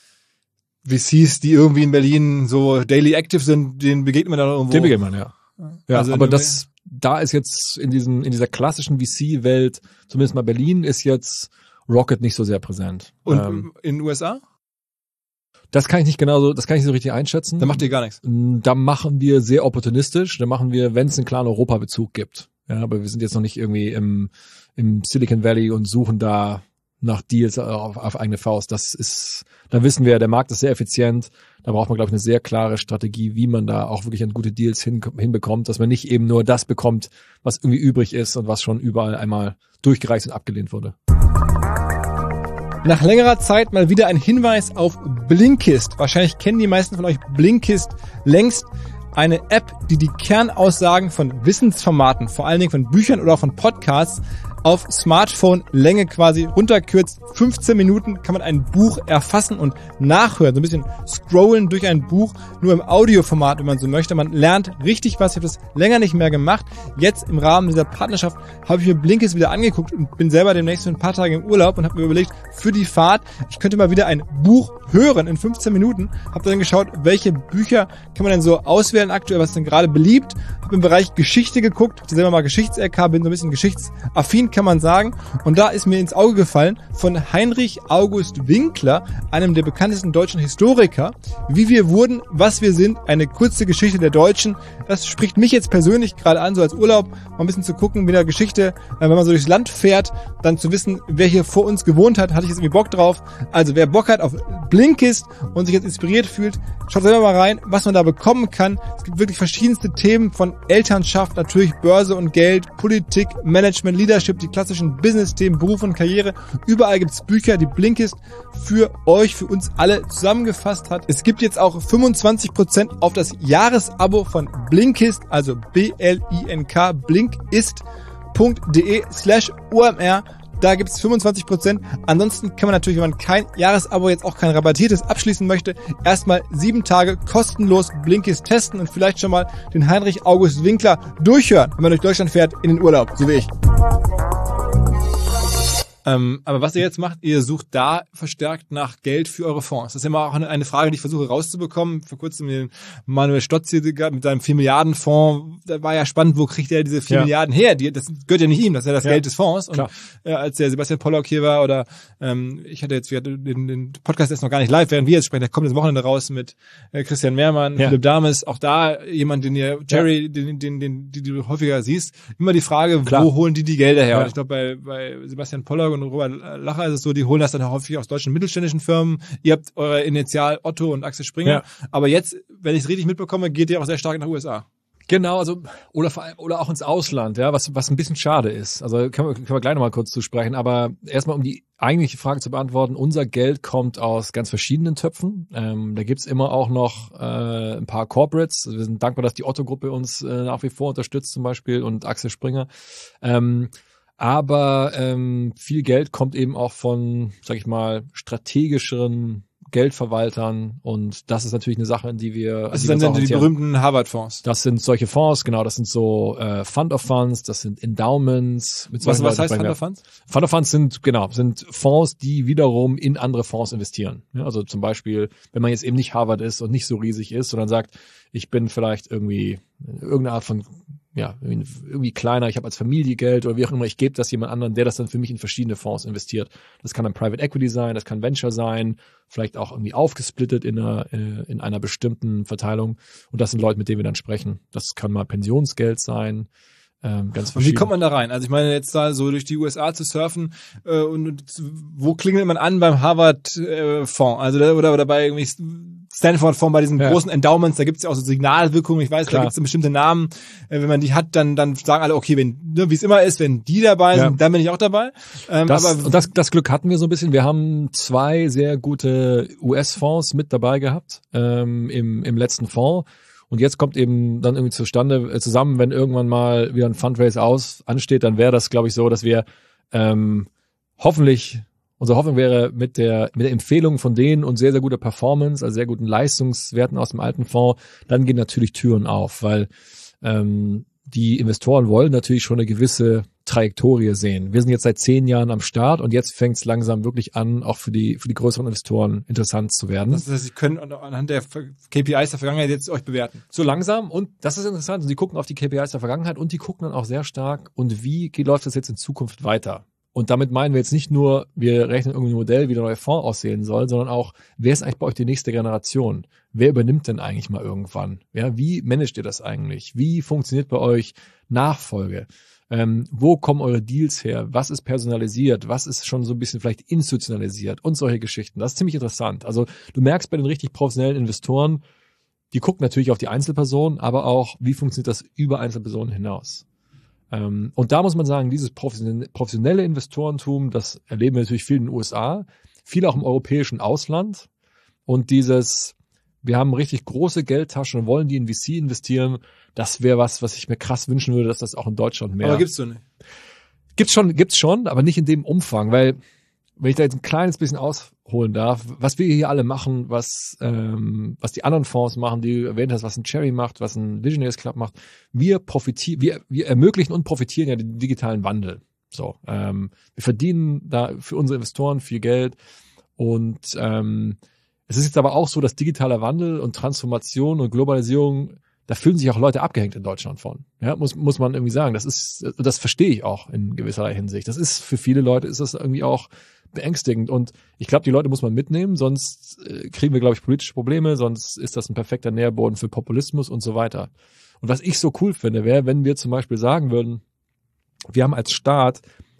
A: V Cs, die irgendwie in Berlin so daily active sind, denen begegnet man dann irgendwo.
B: Dem begegnet man, ja. Ja,
A: Also
B: aber
A: in-
B: das, da ist jetzt in diesem, in dieser klassischen V C-Welt, zumindest mal Berlin, ist jetzt Rocket nicht so sehr präsent.
A: Und
B: ähm,
A: in den U S A?
B: das kann ich nicht genau so, das kann ich nicht so richtig einschätzen.
A: Da macht ihr gar nichts.
B: Da machen wir sehr opportunistisch. Da machen wir, wenn es einen klaren Europabezug gibt. Ja, aber wir sind jetzt noch nicht irgendwie im, im Silicon Valley und suchen da nach Deals auf, auf eigene Faust. Das ist, da wissen wir, der Markt ist sehr effizient. Da braucht man, glaube ich, eine sehr klare Strategie, wie man da auch wirklich an gute Deals hin, hinbekommt, dass man nicht eben nur das bekommt, was irgendwie übrig ist und was schon überall einmal durchgereicht und abgelehnt wurde.
A: Nach längerer Zeit mal wieder ein Hinweis auf Blinkist. Wahrscheinlich kennen die meisten von euch Blinkist längst. Eine App, die die Kernaussagen von Wissensformaten, vor allen Dingen von Büchern oder auch von Podcasts, auf Smartphone-Länge quasi runterkürzt. fünfzehn Minuten kann man ein Buch erfassen und nachhören. So ein bisschen scrollen durch ein Buch, nur im Audioformat, wenn man so möchte. Man lernt richtig was. Ich habe das länger nicht mehr gemacht. Jetzt im Rahmen dieser Partnerschaft habe ich mir Blinkist wieder angeguckt und bin selber demnächst für ein paar Tage im Urlaub und habe mir überlegt, für die Fahrt, ich könnte mal wieder ein Buch hören in fünfzehn Minuten. Habe dann geschaut, welche Bücher kann man denn so auswählen aktuell, was ist denn gerade beliebt. Habe im Bereich Geschichte geguckt, habe selber mal Geschichts-L K, bin so ein bisschen geschichtsaffin, kann man sagen. Und da ist mir ins Auge gefallen von Heinrich August Winkler, einem der bekanntesten deutschen Historiker, wie wir wurden, was wir sind, eine kurze Geschichte der Deutschen. Das spricht mich jetzt persönlich gerade an, so als Urlaub, mal ein bisschen zu gucken, wie der Geschichte, wenn man so durchs Land fährt, dann zu wissen, wer hier vor uns gewohnt hat, hatte ich jetzt irgendwie Bock drauf. Also wer Bock hat auf Blinkist und sich jetzt inspiriert fühlt, schaut selber mal rein, was man da bekommen kann. Es gibt wirklich verschiedenste Themen von Beziehung, Elternschaft, natürlich Börse und Geld, Politik, Management, Leadership, die klassischen Business-Themen, Beruf und Karriere. Überall gibt's Bücher, die Blinkist für euch, für uns alle zusammengefasst hat. Es gibt jetzt auch fünfundzwanzig Prozent auf das Jahresabo von Blinkist, also B L I N K, blinkist.de slash OMR. Da gibt's fünfundzwanzig Prozent. Ansonsten kann man natürlich, wenn man kein Jahresabo, jetzt auch kein rabattiertes abschließen möchte, erstmal sieben Tage kostenlos Blinkist testen und vielleicht schon mal den Heinrich August Winkler durchhören, wenn man durch Deutschland fährt in den Urlaub, so wie ich. Ähm, aber was ihr jetzt macht, ihr sucht da verstärkt nach Geld für eure Fonds. Das ist immer auch eine, eine Frage, die ich versuche rauszubekommen. Vor kurzem den Manuel Stotz hier mit seinem vier Milliarden Fonds, da war ja spannend, wo kriegt er diese vier
B: ja.
A: Milliarden her? Die, das gehört ja nicht ihm, das ist ja das ja. Geld des Fonds. Und äh, als der Sebastian Pollock hier war oder ähm, ich hatte jetzt, wir hatten den, den Podcast ist noch gar nicht live, während wir jetzt sprechen, der kommt das Wochenende raus mit äh, Christian Mehrmann, ja. Philipp Dames, auch da jemand, den ihr, Jerry, ja. den, den, den, die du häufiger siehst, immer die Frage, Klar. wo holen die die Gelder her? Ja. Und ich glaube, bei, bei Sebastian Pollock und Robert Lacher ist es so, die holen das dann häufig aus deutschen mittelständischen Firmen. Ihr habt eure Initial Otto und Axel Springer. Ja. Aber jetzt, wenn ich es richtig mitbekomme, geht ihr auch sehr stark nach U S A.
B: Genau, also oder vor allem, oder auch ins Ausland, ja, was was ein bisschen schade ist. Also können wir, können wir gleich nochmal kurz zu sprechen. Aber erstmal, um die eigentliche Frage zu beantworten, unser Geld kommt aus ganz verschiedenen Töpfen. Ähm, da gibt's immer auch noch äh, ein paar Corporates. Also wir sind dankbar, dass die Otto-Gruppe uns äh, nach wie vor unterstützt zum Beispiel und Axel Springer. Ähm, Aber ähm, viel Geld kommt eben auch von, sag ich mal, strategischeren Geldverwaltern und das ist natürlich eine Sache, in die wir...
A: Das sind dann die berühmten Harvard-Fonds.
B: Das sind solche Fonds, genau, das sind so äh, Fund of Funds, das sind Endowments. Mit
A: was was heißt Fund of Funds?
B: Fund of Funds sind, genau, sind Fonds, die wiederum in andere Fonds investieren. Ja, also zum Beispiel, wenn man jetzt eben nicht Harvard ist und nicht so riesig ist, sondern sagt, ich bin vielleicht irgendwie irgendeine Art von... ja, irgendwie kleiner, ich habe als Familie Geld oder wie auch immer, ich gebe das jemand anderen, der das dann für mich in verschiedene Fonds investiert. Das kann dann Private Equity sein, das kann Venture sein, vielleicht auch irgendwie aufgesplittet in einer, in einer bestimmten Verteilung. Und das sind Leute, mit denen wir dann sprechen. Das kann mal Pensionsgeld sein, ähm, ganz verschieden.
A: Und wie kommt man da rein? Also ich meine, jetzt da so durch die U S A zu surfen, äh, und wo klingelt man an beim Harvard-Fonds? Äh, also da, oder, oder bei irgendwie Stanford-Fonds, bei diesen ja. großen Endowments, da gibt es ja auch so Signalwirkungen, ich weiß, Klar. da gibt es bestimmte Namen, äh, wenn man die hat, dann dann sagen alle, okay, wenn, ne, wie es immer ist, wenn die dabei sind, ja. dann bin ich auch dabei. Ähm,
B: das,
A: aber
B: und das, das Glück hatten wir so ein bisschen, wir haben zwei sehr gute U S-Fonds mit dabei gehabt ähm, im, im letzten Fonds und jetzt kommt eben dann irgendwie zustande, äh, zusammen, wenn irgendwann mal wieder ein Fundraise aus ansteht, dann wäre das, glaube ich, so, dass wir ähm, hoffentlich Unsere Hoffnung wäre mit der, mit der Empfehlung von denen und sehr, sehr guter Performance, also sehr guten Leistungswerten aus dem alten Fonds, dann gehen natürlich Türen auf, weil ähm, die Investoren wollen natürlich schon eine gewisse Trajektorie sehen. Wir sind jetzt seit zehn Jahren am Start und jetzt fängt es langsam wirklich an, auch für die für die größeren Investoren interessant zu werden.
A: Das heißt, sie können anhand der K P Is der Vergangenheit jetzt euch bewerten.
B: So langsam und das ist interessant. Sie gucken auf die K P Is der Vergangenheit und die gucken dann auch sehr stark und wie läuft das jetzt in Zukunft weiter? Und damit meinen wir jetzt nicht nur, wir rechnen irgendwie ein Modell, wie der neue Fonds aussehen soll, sondern auch, wer ist eigentlich bei euch die nächste Generation? Wer übernimmt denn eigentlich mal irgendwann? Ja, wie managt ihr das eigentlich? Wie funktioniert bei euch Nachfolge? Ähm, wo kommen eure Deals her? Was ist personalisiert? Was ist schon so ein bisschen vielleicht institutionalisiert? Und solche Geschichten. Das ist ziemlich interessant. Also du merkst bei den richtig professionellen Investoren, die gucken natürlich auf die Einzelpersonen, aber auch, wie funktioniert das über Einzelpersonen hinaus? Und da muss man sagen, dieses professionelle Investorentum, das erleben wir natürlich viel in den U S A, viel auch im europäischen Ausland. Und dieses, wir haben richtig große Geldtaschen und wollen die in V C investieren, das wäre was, was ich mir krass wünschen würde, dass das auch in Deutschland mehr...
A: Aber gibt's so nicht?
B: Gibt's schon, gibt's schon, aber nicht in dem Umfang, weil, wenn ich da jetzt ein kleines bisschen ausholen darf, was wir hier alle machen, was ähm, was die anderen Fonds machen, die du erwähnt hast, was ein Cherry macht, was ein Visionaries Club macht, wir profitieren, wir wir ermöglichen und profitieren ja den digitalen Wandel. So, ähm, wir verdienen da für unsere Investoren viel Geld und ähm, es ist jetzt aber auch so, dass digitaler Wandel und Transformation und Globalisierung, da fühlen sich auch Leute abgehängt in Deutschland von. Ja, muss muss man irgendwie sagen. Das ist, das verstehe ich auch in gewisser Hinsicht. Das ist für viele Leute ist das irgendwie auch beängstigend und ich glaube, die Leute muss man mitnehmen, sonst äh, kriegen wir, glaube ich, politische Probleme, sonst ist das ein perfekter Nährboden für Populismus und so weiter. Und was ich so cool finde, wäre, wenn wir zum Beispiel sagen würden, wir haben als Staat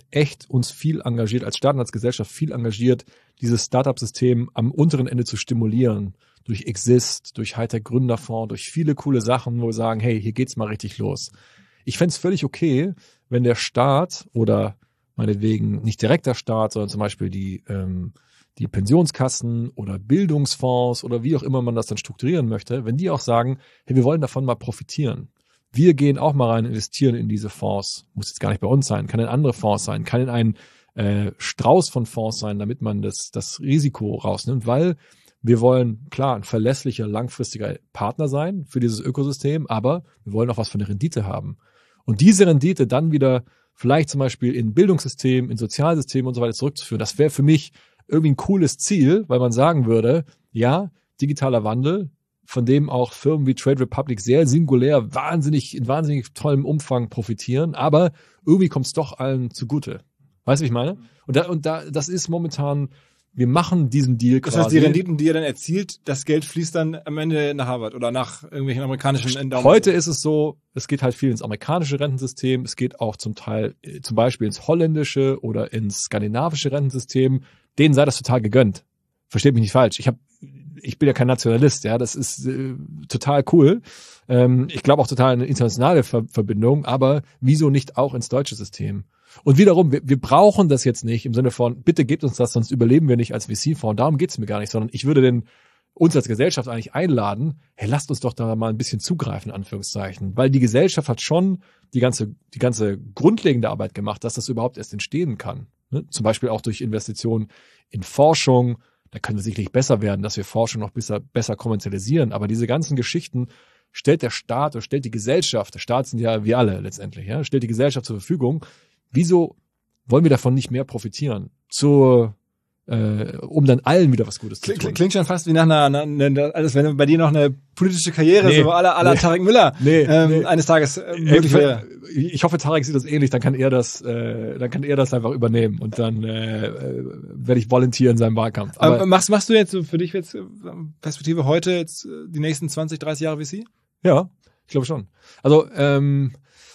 B: echt uns viel engagiert, als Staat und als Gesellschaft viel engagiert, dieses Startup-System am unteren Ende zu stimulieren. Durch Exist, durch Hightech Gründerfonds, durch viele coole Sachen, wo wir sagen, hey, hier geht's mal richtig los. Ich fände es völlig okay, wenn der Staat oder meinetwegen nicht direkt der Staat, sondern zum Beispiel die, ähm, die Pensionskassen oder Bildungsfonds oder wie auch immer man das dann strukturieren möchte, wenn die auch sagen, hey, wir wollen davon mal profitieren. Wir gehen auch mal rein, investieren in diese Fonds. Muss jetzt gar nicht bei uns sein, kann in andere Fonds sein, kann in einen äh, Strauß von Fonds sein, damit man das, das Risiko rausnimmt, weil wir wollen, klar, ein verlässlicher, langfristiger Partner sein für dieses Ökosystem, aber wir wollen auch was von der Rendite haben. Und diese Rendite dann wieder vielleicht zum Beispiel in Bildungssystem, in Sozialsystem und so weiter zurückzuführen, das wäre für mich irgendwie ein cooles Ziel, weil man sagen würde, ja, digitaler Wandel, von dem auch Firmen wie Trade Republic sehr singulär, wahnsinnig, in wahnsinnig tollem Umfang profitieren, aber irgendwie kommt es doch allen zugute. Weißt du, wie ich meine? Und da, und da, das ist momentan, wir machen diesen Deal quasi.
A: Das heißt, die Renditen, die ihr dann erzielt, das Geld fließt dann am Ende nach Harvard oder nach irgendwelchen amerikanischen Endowments.
B: Heute ist es so, es geht halt viel ins amerikanische Rentensystem, es geht auch zum Teil äh, zum Beispiel ins holländische oder ins skandinavische Rentensystem. Denen sei das total gegönnt. Versteht mich nicht falsch. Ich hab, ich bin ja kein Nationalist, ja, das ist äh, total cool. Ähm, ich glaube auch total an eine internationale Ver- Verbindung, aber wieso nicht auch ins deutsche System? Und wiederum, wir, wir brauchen das jetzt nicht im Sinne von, bitte gebt uns das, sonst überleben wir nicht als V C-Fonds. Darum geht's mir gar nicht, sondern ich würde den, uns als Gesellschaft eigentlich einladen, hey, lasst uns doch da mal ein bisschen zugreifen, in Anführungszeichen. Weil die Gesellschaft hat schon die ganze, die ganze grundlegende Arbeit gemacht, dass das überhaupt erst entstehen kann. Ne? Zum Beispiel auch durch Investitionen in Forschung. Da können wir sicherlich besser werden, dass wir Forschung noch besser, besser kommerzialisieren. Aber diese ganzen Geschichten stellt der Staat oder stellt die Gesellschaft, der Staat sind ja wir alle letztendlich, ja, stellt die Gesellschaft zur Verfügung. Wieso wollen wir davon nicht mehr profitieren? Zur, äh, um dann allen wieder was Gutes zu tun.
A: Klingt, klingt schon fast wie nach einer, einer als wenn bei dir noch eine politische Karriere, nee, so à la, à la nee, Tarek Müller,
B: nee,
A: ähm,
B: nee.
A: eines Tages äh, möglich wäre.
B: Ich hoffe, Tarek sieht das ähnlich, dann kann er das, äh, dann kann er das einfach übernehmen und dann äh, äh, werde ich volontieren in seinem Wahlkampf.
A: Aber ähm, machst, machst du jetzt für dich jetzt Perspektive heute jetzt die nächsten zwanzig, dreißig Jahre V C?
B: Ja, ich glaube schon. Also ähm,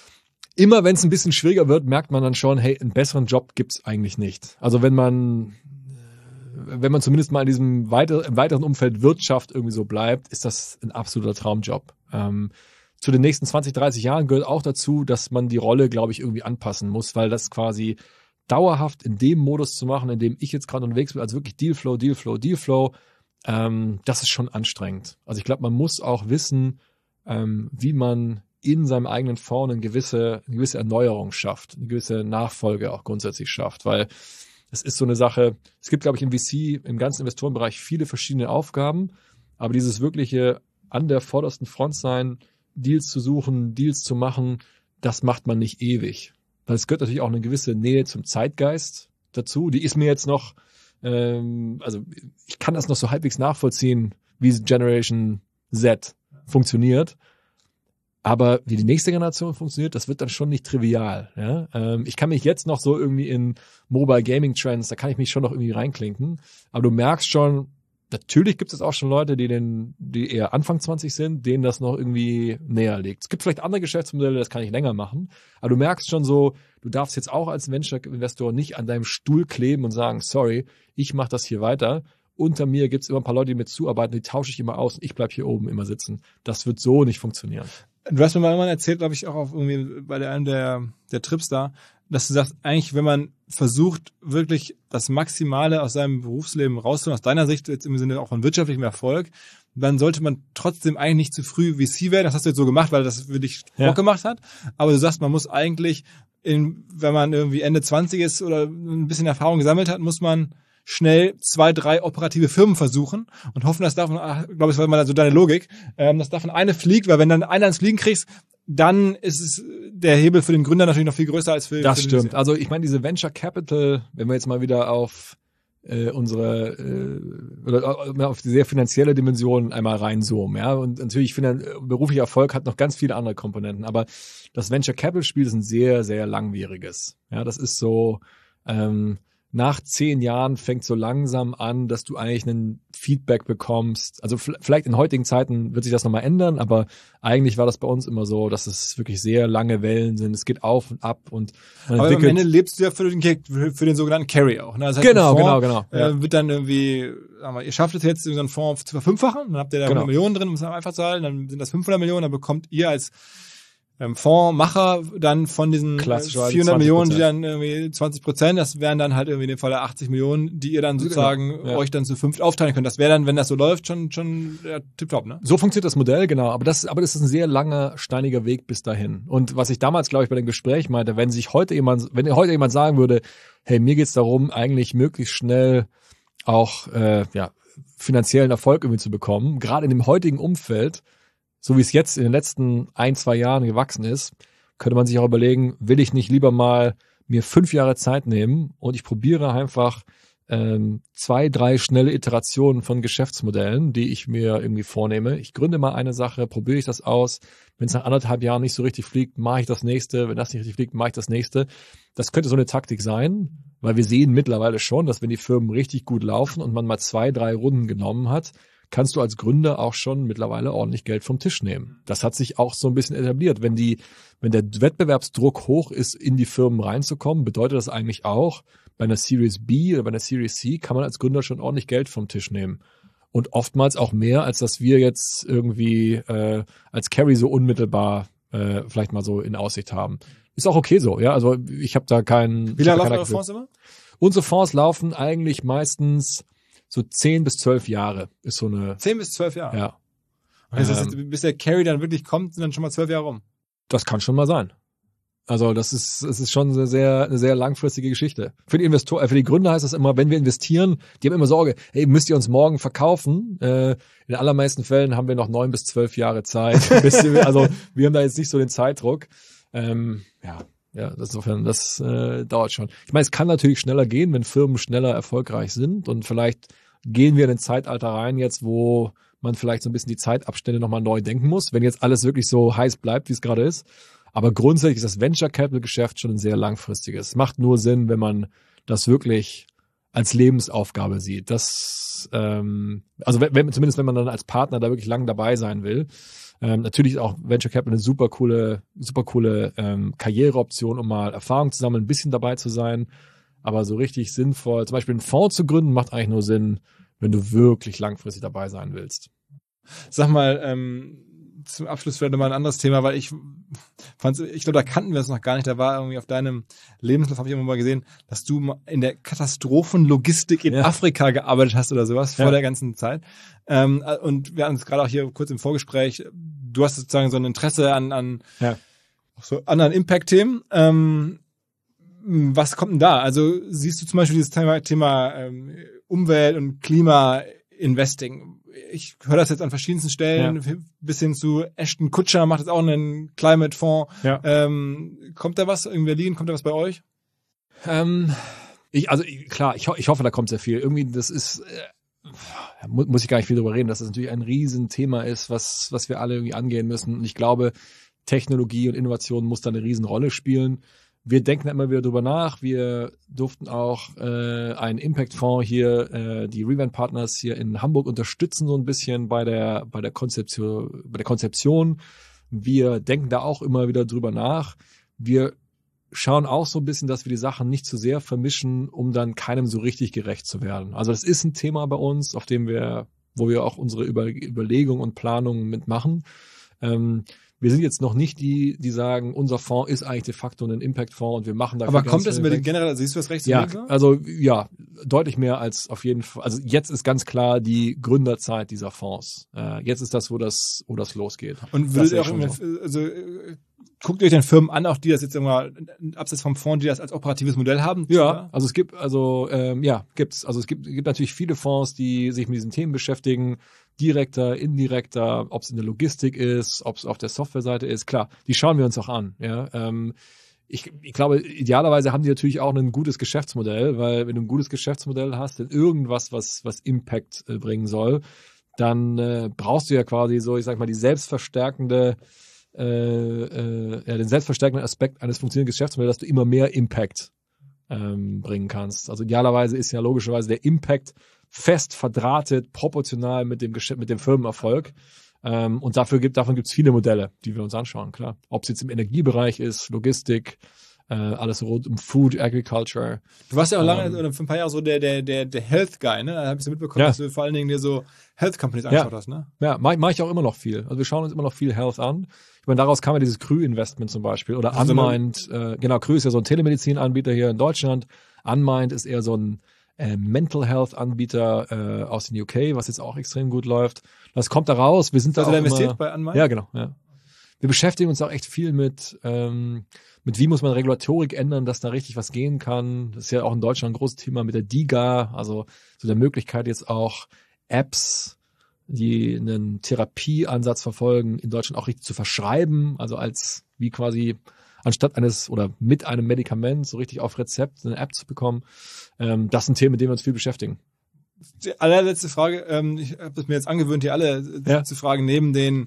B: immer wenn es ein bisschen schwieriger wird, merkt man dann schon, hey, einen besseren Job gibt's eigentlich nicht. Also wenn man, wenn man zumindest mal in diesem weiter, im weiteren Umfeld Wirtschaft irgendwie so bleibt, ist das ein absoluter Traumjob. Ähm, zu den nächsten zwanzig, dreißig Jahren gehört auch dazu, dass man die Rolle, glaube ich, irgendwie anpassen muss, weil das quasi dauerhaft in dem Modus zu machen, in dem ich jetzt gerade unterwegs bin, also wirklich Dealflow, Dealflow, Dealflow, ähm, das ist schon anstrengend. Also ich glaube, man muss auch wissen, ähm, wie man in seinem eigenen Fonds eine gewisse, eine gewisse Erneuerung schafft, eine gewisse Nachfolge auch grundsätzlich schafft, weil es ist so eine Sache, es gibt, glaube ich, im V C, im ganzen Investorenbereich viele verschiedene Aufgaben, aber dieses wirkliche an der vordersten Front sein, Deals zu suchen, Deals zu machen, das macht man nicht ewig. Weil es gehört natürlich auch eine gewisse Nähe zum Zeitgeist dazu, die ist mir jetzt noch, ähm, also ich kann das noch so halbwegs nachvollziehen, wie Generation Z funktioniert. Aber wie die nächste Generation funktioniert, das wird dann schon nicht trivial. Ja? Ähm, ich kann mich jetzt noch so irgendwie in Mobile Gaming Trends, da kann ich mich schon noch irgendwie reinklinken. Aber du merkst schon, natürlich gibt es auch schon Leute, die den, die eher Anfang zwanzig sind, denen das noch irgendwie näher liegt. Es gibt vielleicht andere Geschäftsmodelle, das kann ich länger machen. Aber du merkst schon so, du darfst jetzt auch als Venture-Investor nicht an deinem Stuhl kleben und sagen, sorry, ich mache das hier weiter. Unter mir gibt es immer ein paar Leute, die mir zuarbeiten, die tausche ich immer aus und ich bleib hier oben immer sitzen. Das wird so nicht funktionieren.
A: Du hast mir mal irgendwann erzählt, glaube ich, auch auf irgendwie bei einem der, der Trips da, dass du sagst, eigentlich, wenn man versucht, wirklich das Maximale aus seinem Berufsleben rauszuholen, aus deiner Sicht jetzt im Sinne auch von wirtschaftlichem Erfolg, dann sollte man trotzdem eigentlich nicht zu früh V C werden. Das hast du jetzt so gemacht, weil das für dich
B: ja.
A: Bock gemacht hat. Aber du sagst, man muss eigentlich, in, wenn man irgendwie Ende zwanzig ist oder ein bisschen Erfahrung gesammelt hat, muss man schnell zwei, drei operative Firmen versuchen und hoffen, dass davon, glaube ich, war mal so deine Logik, ähm, dass davon eine fliegt, weil wenn dann einer ins Fliegen kriegst, dann ist es der Hebel für den Gründer natürlich noch viel größer als für
B: Das
A: für
B: stimmt. Also ich meine, diese Venture Capital, wenn wir jetzt mal wieder auf äh, unsere äh, oder auf die sehr finanzielle Dimension einmal reinzoomen, ja, und natürlich finan- beruflicher Erfolg hat noch ganz viele andere Komponenten, aber das Venture Capital Spiel ist ein sehr, sehr langwieriges. Ja, das ist so ähm, nach zehn Jahren fängt so langsam an, dass du eigentlich einen Feedback bekommst. Also vielleicht in heutigen Zeiten wird sich das nochmal ändern, aber eigentlich war das bei uns immer so, dass es wirklich sehr lange Wellen sind. Es geht auf und ab und man
A: aber am Ende lebst du ja für den, für den sogenannten Carry auch. Ne? Das heißt,
B: genau,
A: Fonds,
B: genau, genau.
A: Äh,
B: ja.
A: Wird dann irgendwie, sagen wir, ihr schafft es jetzt, so einen Fonds zu verfünffachen, dann habt ihr da
B: Genau.
A: hundert Millionen drin, muss man einfach zahlen, dann sind das fünfhundert Millionen, dann bekommt ihr als ähm, Fondsmacher dann von diesen
B: Klassischerweise
A: vierhundert Millionen, die
B: zwanzig Prozent.
A: dann irgendwie zwanzig Prozent, das wären dann halt irgendwie in dem Fall achtzig Millionen, die ihr dann sozusagen
B: Genau, ja.
A: euch dann zu fünft aufteilen könnt. Das wäre dann, wenn das so läuft, schon schon ja, tipptopp, ne?
B: So funktioniert das Modell, genau. Aber das, aber das ist ein sehr langer, steiniger Weg bis dahin. Und was ich damals, glaube ich, bei dem Gespräch meinte, wenn sich heute jemand, wenn heute jemand sagen würde, hey, mir geht's darum, eigentlich möglichst schnell auch äh, ja, finanziellen Erfolg irgendwie zu bekommen, gerade in dem heutigen Umfeld, so wie es jetzt in den letzten ein, zwei Jahren gewachsen ist, könnte man sich auch überlegen, will ich nicht lieber mal mir fünf Jahre Zeit nehmen und ich probiere einfach ähm, zwei, drei schnelle Iterationen von Geschäftsmodellen, die ich mir irgendwie vornehme. Ich gründe mal eine Sache, probiere ich das aus. Wenn es nach anderthalb Jahren nicht so richtig fliegt, mache ich das nächste. Wenn das nicht richtig fliegt, mache ich das nächste. Das könnte so eine Taktik sein, weil wir sehen mittlerweile schon, dass wenn die Firmen richtig gut laufen und man mal zwei, drei Runden genommen hat, kannst du als Gründer auch schon mittlerweile ordentlich Geld vom Tisch nehmen. Das hat sich auch so ein bisschen etabliert. Wenn die, wenn der Wettbewerbsdruck hoch ist, in die Firmen reinzukommen, bedeutet das eigentlich auch, bei einer Series B oder bei einer Series C kann man als Gründer schon ordentlich Geld vom Tisch nehmen. Und oftmals auch mehr, als dass wir jetzt irgendwie äh, als Carry so unmittelbar äh, vielleicht mal so in Aussicht haben. Ist auch okay so, ja. Also ich habe da keinen.
A: Wie lange laufen eure Fonds immer?
B: Unsere Fonds laufen eigentlich meistens so zehn bis zwölf Jahre. Ist so eine.
A: Zehn bis zwölf Jahre?
B: Ja.
A: Also das
B: Ähm,
A: ist, bis der Carry dann wirklich kommt, sind dann schon mal zwölf Jahre rum.
B: Das kann schon mal sein. Also das ist, es ist schon eine sehr, eine sehr langfristige Geschichte. Für die Investoren, für die Gründer heißt das immer, wenn wir investieren, die haben immer Sorge, hey, müsst ihr uns morgen verkaufen? Äh, in den allermeisten Fällen haben wir noch neun bis zwölf Jahre Zeit. Bis wir, also wir haben da jetzt nicht so den Zeitdruck. Ähm, ja, ja, insofern, das äh, dauert schon. Ich meine, es kann natürlich schneller gehen, wenn Firmen schneller erfolgreich sind und vielleicht gehen wir in ein Zeitalter rein jetzt, wo man vielleicht so ein bisschen die Zeitabstände nochmal neu denken muss, wenn jetzt alles wirklich so heiß bleibt, wie es gerade ist. Aber grundsätzlich ist das Venture Capital Geschäft schon ein sehr langfristiges. Es macht nur Sinn, wenn man das wirklich als Lebensaufgabe sieht. Das, ähm, also wenn, wenn, zumindest wenn man dann als Partner da wirklich lang dabei sein will. Ähm, natürlich ist auch Venture Capital eine super coole, super coole ähm, Karriereoption, um mal Erfahrung zu sammeln, ein bisschen dabei zu sein. Aber so richtig sinnvoll, zum Beispiel einen Fonds zu gründen, macht eigentlich nur Sinn, wenn du wirklich langfristig dabei sein willst.
A: Sag mal, ähm, zum Abschluss vielleicht nochmal ein anderes Thema, weil ich fand, ich glaube, da kannten wir es noch gar nicht. Da war irgendwie auf deinem Lebenslauf, habe ich immer mal gesehen, dass du in der Katastrophenlogistik in
B: Ja.
A: Afrika gearbeitet hast oder sowas vor
B: Ja.
A: der ganzen Zeit. Ähm, und wir hatten es gerade auch hier kurz im Vorgespräch. Du hast sozusagen so ein Interesse an, an
B: Ja.
A: so anderen Impact-Themen. Ähm, was kommt denn da? Also siehst du zum Beispiel dieses Thema, Thema ähm, Umwelt und Klima-Investing? Ich höre das jetzt an verschiedensten Stellen,
B: Ja.
A: bis hin zu Ashton Kutcher macht jetzt auch einen Climate-Fonds.
B: Ja.
A: Ähm, kommt da was in Berlin? Kommt da was bei euch?
B: Ähm, ich, also ich, klar, ich, ho- ich hoffe, da kommt sehr viel. Irgendwie, das ist, äh, mu- muss ich gar nicht viel drüber reden, dass das natürlich ein Riesenthema ist, was, was wir alle irgendwie angehen müssen. Und ich glaube, Technologie und Innovation muss da eine Riesenrolle spielen. Wir denken da immer wieder drüber nach. Wir durften auch äh, einen Impact-Fonds hier, äh, die Revent Partners hier in Hamburg unterstützen so ein bisschen bei der bei der Konzeption. Bei der Konzeption. Wir denken da auch immer wieder drüber nach. Wir schauen auch so ein bisschen, dass wir die Sachen nicht zu sehr vermischen, um dann keinem so richtig gerecht zu werden. Also das ist ein Thema bei uns, auf dem wir, wo wir auch unsere Über Überlegungen und Planungen mitmachen. Ähm, Wir sind jetzt noch nicht die, die sagen, unser Fonds ist eigentlich de facto ein Impact-Fonds und wir machen dafür
A: Aber
B: ganz
A: kommt das
B: viel
A: über den
B: weg.
A: generell, siehst du das rechts und
B: Ja,
A: links? so?
B: also ja, deutlich mehr als auf jeden Fall. Also jetzt ist ganz klar die Gründerzeit dieser Fonds. Äh, jetzt ist das, wo das, wo das losgeht.
A: Und
B: Das
A: würdet
B: ist
A: ihr auch
B: schon
A: irgendwie, also äh, guckt ihr euch den Firmen an, auch die das jetzt immer abseits vom Fonds, die das als operatives Modell haben?
B: Ja, also es gibt, also ähm, ja, gibt's. Also es gibt, gibt natürlich viele Fonds, die sich mit diesen Themen beschäftigen, direkter, indirekter, ob es in der Logistik ist, ob es auf der Softwareseite ist. Klar, die schauen wir uns auch an. Ja, ähm, ich, ich glaube, idealerweise haben die natürlich auch ein gutes Geschäftsmodell, weil wenn du ein gutes Geschäftsmodell hast, denn irgendwas, was was Impact äh, bringen soll, dann äh, brauchst du ja quasi so, ich sag mal, die selbstverstärkende Äh, äh, ja, den selbstverstärkenden Aspekt eines funktionierenden Geschäftsmodells, dass du immer mehr Impact ähm, bringen kannst. Also idealerweise ist ja logischerweise der Impact fest verdrahtet, proportional mit dem Geschäft, mit dem Firmenerfolg. Ähm, und dafür gibt, davon gibt es viele Modelle, die wir uns anschauen, klar. Ob es jetzt im Energiebereich ist, Logistik, äh, alles rund um Food, Agriculture.
A: Du warst ja auch lange,
B: Ähm,
A: oder für ein paar Jahre so der, der, der, der Health Guy, ne? Da habe ich so mitbekommen,
B: Ja.
A: dass du vor allen Dingen dir so Health Companies
B: Ja.
A: angeschaut hast, ne?
B: Ja, mache mach ich auch immer noch viel. Also wir schauen uns immer noch viel Health an. Ich meine, daraus kam ja dieses Krü-Investment zum Beispiel oder
A: Also eine-
B: Unmind. Äh, genau, Krü ist ja so ein Telemedizin-Anbieter hier in Deutschland. Unmind ist eher so ein äh, Mental Health-Anbieter äh, aus den U K, was jetzt auch extrem gut läuft. Das kommt da raus. Wir sind da
A: Also
B: auch
A: da
B: immer,
A: investiert bei Unmind?
B: Ja, genau. Ja. Wir beschäftigen uns auch echt viel mit, ähm, mit wie muss man Regulatorik ändern, dass da richtig was gehen kann. Das ist ja auch in Deutschland ein großes Thema mit der D I G A, also so der Möglichkeit jetzt auch Apps, die einen Therapieansatz verfolgen, in Deutschland auch richtig zu verschreiben, also als wie quasi anstatt eines oder mit einem Medikament so richtig auf Rezept eine App zu bekommen. Ähm, das ist ein Thema, mit dem wir uns viel beschäftigen.
A: Die allerletzte Frage, ähm, ich habe es mir jetzt angewöhnt, hier alle
B: Ja.
A: zu fragen, neben den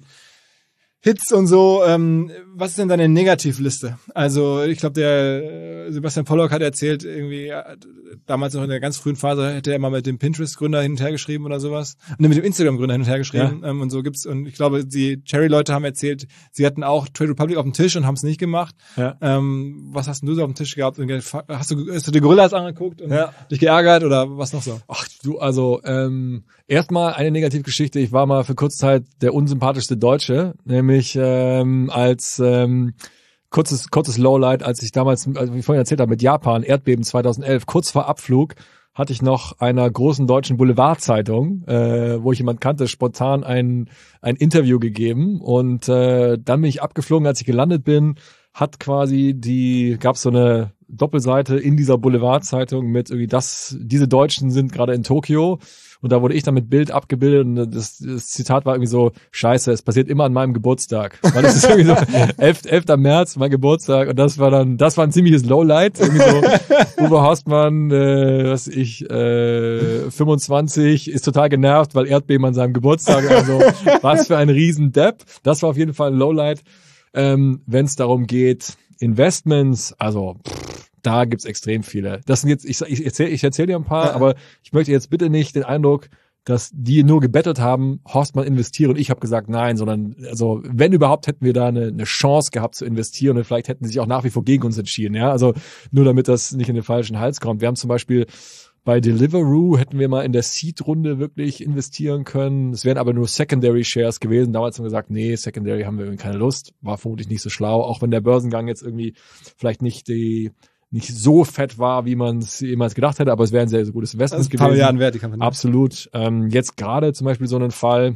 A: Hits und so, ähm, was ist denn deine Negativliste? Also ich glaube, der äh, Sebastian Pollock hat erzählt, irgendwie äh, damals noch in der ganz frühen Phase hätte er mal mit dem Pinterest-Gründer hin und her geschrieben oder sowas. Ne, mit dem Instagram-Gründer hin und her geschrieben. Ähm, und so gibt's, und ich glaube, die Cherry-Leute haben erzählt, sie hatten auch Trade Republic auf dem Tisch und haben es nicht gemacht.
B: Ja.
A: Ähm, was hast denn du so auf dem Tisch gehabt? Und Hast du, hast du die Gorillas angeguckt und
B: Ja.
A: dich geärgert oder was noch so?
B: Ach du, also ähm, erstmal eine Negativgeschichte. Ich war mal für kurze Zeit der unsympathischste Deutsche, nämlich ähm, als ähm, kurzes kurzes Lowlight, als ich damals, also wie ich vorhin erzählt habe, mit Japan, Erdbeben zweitausendelf, kurz vor Abflug, hatte ich noch einer großen deutschen Boulevardzeitung, äh, wo ich jemand kannte, spontan ein ein Interview gegeben und äh, dann bin ich abgeflogen, als ich gelandet bin, hat quasi die, gab's so eine Doppelseite in dieser Boulevardzeitung mit irgendwie das, diese Deutschen sind gerade in Tokio und da wurde ich dann mit Bild abgebildet und das, das Zitat war irgendwie so, scheiße, es passiert immer an meinem Geburtstag. Weil das ist irgendwie so elfter März, mein Geburtstag und das war dann, das war ein ziemliches Lowlight. Irgendwie so, Uwe Horstmann, äh, was ich, äh, fünfundzwanzig, ist total genervt, weil Erdbeben an seinem Geburtstag, also was für ein Riesendepp. Das war auf jeden Fall ein Lowlight. Ähm, wenn es darum geht, Investments, also pff, da gibt's extrem viele. Das sind jetzt, ich, ich erzähle ich erzähl dir ein paar,
A: Ja.
B: aber ich möchte jetzt bitte nicht den Eindruck, dass die nur gebettet haben, Horstmann investiere und ich habe gesagt nein, sondern also wenn überhaupt hätten wir da eine, eine Chance gehabt zu investieren und vielleicht hätten sie sich auch nach wie vor gegen uns entschieden, ja, also nur damit das nicht in den falschen Hals kommt. Wir haben zum Beispiel bei Deliveroo hätten wir mal in der Seed-Runde wirklich investieren können. Es wären aber nur Secondary-Shares gewesen. Damals haben wir gesagt, nee, Secondary haben wir irgendwie keine Lust. War vermutlich nicht so schlau, auch wenn der Börsengang jetzt irgendwie vielleicht nicht die nicht so fett war, wie man es jemals gedacht hätte, aber es wäre ein sehr, sehr gutes Investment
A: Das ist ein
B: gewesen.
A: paar Milliarden wert, die Kampagne.
B: Absolut. Ähm, jetzt gerade zum Beispiel so einen Fall,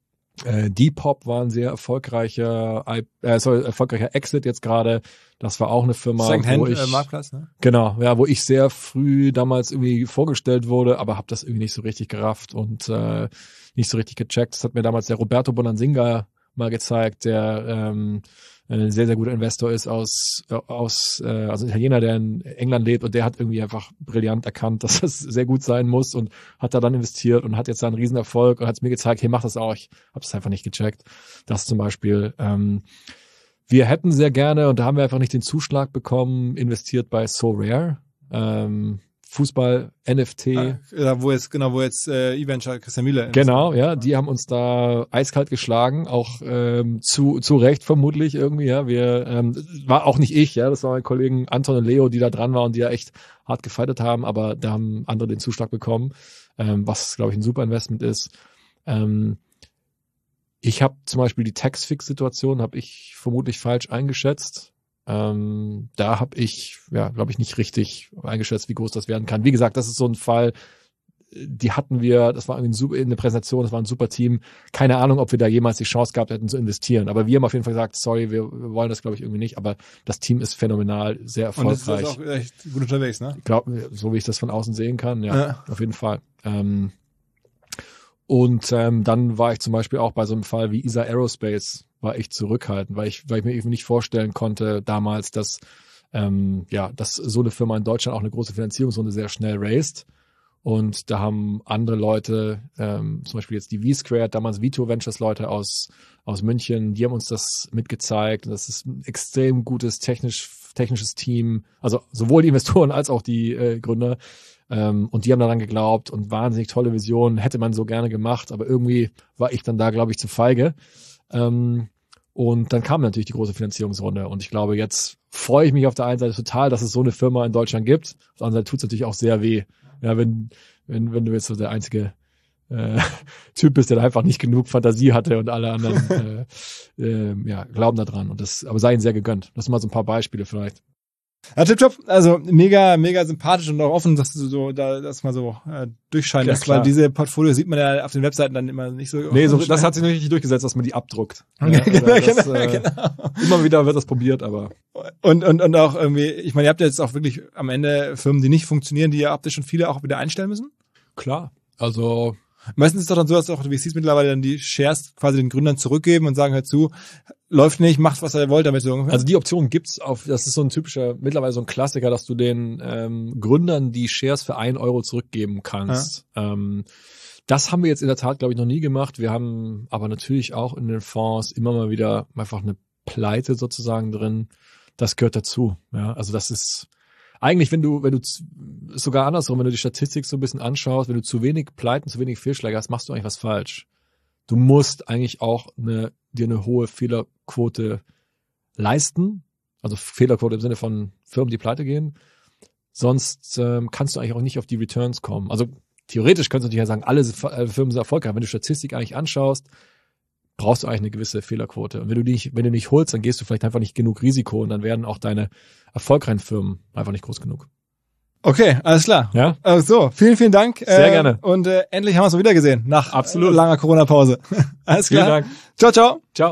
B: äh, Depop war ein sehr erfolgreicher, äh, sorry, erfolgreicher Exit jetzt gerade. Das war auch eine Firma, wo
A: Secondhand
B: ich,
A: äh, Marktplatz, ne?
B: genau, ja, wo ich sehr früh damals irgendwie vorgestellt wurde, aber habe das irgendwie nicht so richtig gerafft und äh, nicht so richtig gecheckt. Das hat mir damals der Roberto Bonansinga mal gezeigt, der ähm, ein sehr, sehr guter Investor ist aus, aus äh, also ein Italiener, der in England lebt und der hat irgendwie einfach brillant erkannt, dass das sehr gut sein muss und hat da dann investiert und hat jetzt da einen Riesenerfolg und hat es mir gezeigt, hey, mach das auch. Ich habe es einfach nicht gecheckt. Das zum Beispiel. Ähm, wir hätten sehr gerne, und da haben wir einfach nicht den Zuschlag bekommen, investiert bei SoRare. Ähm, Fußball, N F T.
A: Ah, ja, wo jetzt, genau, wo jetzt äh, E-Venture, Christian Müller.
B: Genau, ja, die haben uns da eiskalt geschlagen, auch ähm, zu zu Recht vermutlich irgendwie, ja. Wir ähm, war auch nicht ich, ja, das waren meine Kollegen Anton und Leo, die da dran waren und die da echt hart gefeitet haben, aber da haben andere den Zuschlag bekommen, ähm, was glaube ich ein super Investment ist. Ähm, ich habe zum Beispiel die Tax-Fix-Situation habe ich vermutlich falsch eingeschätzt. Ähm, da habe ich, ja, glaube ich, nicht richtig eingeschätzt, wie groß das werden kann. Wie gesagt, das ist so ein Fall, die hatten wir, das war irgendwie ein super, eine Präsentation, das war ein super Team. Keine Ahnung, ob wir da jemals die Chance gehabt hätten zu investieren. Aber wir haben auf jeden Fall gesagt, sorry, wir, wir wollen das, glaube ich, irgendwie nicht. Aber das Team ist phänomenal, sehr
A: Und das
B: erfolgreich.
A: ist auch echt gut unterwegs, ne?
B: Ich glaube, so wie ich das von außen sehen kann, ja,
A: Ja.
B: auf jeden Fall. Ähm, und ähm, dann war ich zum Beispiel auch bei so einem Fall wie E S A Aerospace, war ich zurückhaltend, weil ich, weil ich mir eben nicht vorstellen konnte damals, dass ähm, ja, dass so eine Firma in Deutschland auch eine große Finanzierungsrunde sehr schnell raised. Und da haben andere Leute, ähm, zum Beispiel jetzt die V-Squared, damals Vito Ventures Leute aus aus München, die haben uns das mitgezeigt. Und das ist ein extrem gutes, technisch technisches Team, also sowohl die Investoren als auch die äh, Gründer. Ähm, und die haben daran geglaubt und wahnsinnig tolle Visionen, hätte man so gerne gemacht, aber irgendwie war ich dann da, glaube ich, zu feige. Ähm, und dann kam natürlich die große Finanzierungsrunde und ich glaube, jetzt freue ich mich auf der einen Seite total, dass es so eine Firma in Deutschland gibt. Auf der anderen Seite tut es natürlich auch sehr weh. Ja, wenn, wenn, wenn du jetzt so der einzige äh, Typ bist, der da einfach nicht genug Fantasie hatte und alle anderen äh, äh, ja, glauben da dran. Und das, aber sei ihnen sehr gegönnt. Das sind mal so ein paar Beispiele vielleicht.
A: Ja, tipptopp. Also mega, mega sympathisch und auch offen, dass du so da das mal so äh, durchscheinen lässt,
B: ja,
A: weil diese Portfolio sieht man ja auf den Webseiten dann immer nicht so.
B: Nee, so, das hat sich nicht richtig durchgesetzt, dass man die abdruckt.
A: Ja,
B: ja,
A: genau,
B: das,
A: genau,
B: äh,
A: genau.
B: Immer wieder wird das probiert, aber.
A: Und, und, und auch irgendwie, ich meine, ihr habt ja jetzt auch wirklich am Ende Firmen, die nicht funktionieren, die ihr habt ihr schon viele auch wieder einstellen müssen?
B: Klar. Also.
A: Meistens ist es doch dann so, dass auch die V Cs mittlerweile dann die Shares quasi den Gründern zurückgeben und sagen, hör zu, läuft nicht, macht was ihr wollt damit so ungefähr.
B: Also die Option gibt's auf, das ist so ein typischer, mittlerweile so ein Klassiker, dass du den ähm, Gründern die Shares für ein Euro zurückgeben kannst. Ja. Ähm, das haben wir jetzt in der Tat, glaube ich, noch nie gemacht. Wir haben aber natürlich auch in den Fonds immer mal wieder einfach eine Pleite sozusagen drin. Das gehört dazu. Ja, also das ist eigentlich, wenn du, wenn du sogar andersrum, wenn du die Statistik so ein bisschen anschaust, wenn du zu wenig Pleiten, zu wenig Fehlschläge hast, machst du eigentlich was falsch. Du musst eigentlich auch eine, dir eine hohe Fehlerquote leisten, also Fehlerquote im Sinne von Firmen, die pleite gehen. Sonst ähm, kannst du eigentlich auch nicht auf die Returns kommen. Also theoretisch könntest du natürlich ja sagen, alle Firmen sind erfolgreich. Wenn du Statistik eigentlich anschaust, brauchst du eigentlich eine gewisse Fehlerquote. Und wenn du die nicht, wenn du nicht holst, dann gehst du vielleicht einfach nicht genug Risiko und dann werden auch deine erfolgreichen Firmen einfach nicht groß genug.
A: Okay, alles klar.
B: Ja.
A: Äh, so, vielen, vielen Dank.
B: Sehr
A: äh,
B: gerne.
A: Und äh, endlich haben wir es mal wieder gesehen, nach
B: Absolut.
A: langer Corona-Pause. Alles klar.
B: Vielen Dank.
A: Ciao, ciao.
B: Ciao.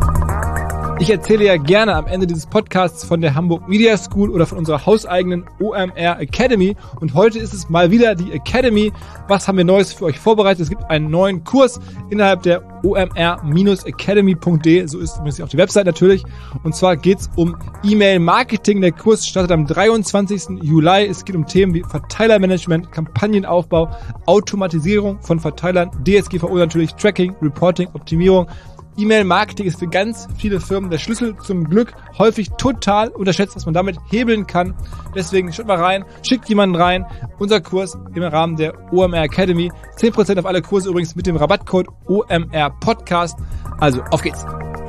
A: Ich erzähle ja gerne am Ende dieses Podcasts von der Hamburg Media School oder von unserer hauseigenen O M R Academy. Und heute ist es mal wieder die Academy. Was haben wir Neues für euch vorbereitet? Es gibt einen neuen Kurs innerhalb der O M R Academy punkt de. So ist zumindest auch die Website natürlich. Und zwar geht's um E-Mail-Marketing. Der Kurs startet am dreiundzwanzigsten Juli. Es geht um Themen wie Verteilermanagement, Kampagnenaufbau, Automatisierung von Verteilern, D S G V O natürlich, Tracking, Reporting, Optimierung. E-Mail-Marketing ist für ganz viele Firmen der Schlüssel zum Glück, häufig total unterschätzt, was man damit hebeln kann. Deswegen schaut mal rein, schickt jemanden rein. Unser Kurs im Rahmen der O M R Academy. zehn Prozent auf alle Kurse übrigens mit dem Rabattcode O M R Podcast. Also, auf geht's.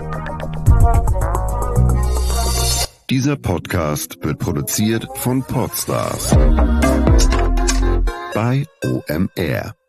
C: Dieser Podcast wird produziert von Podstars bei O M R.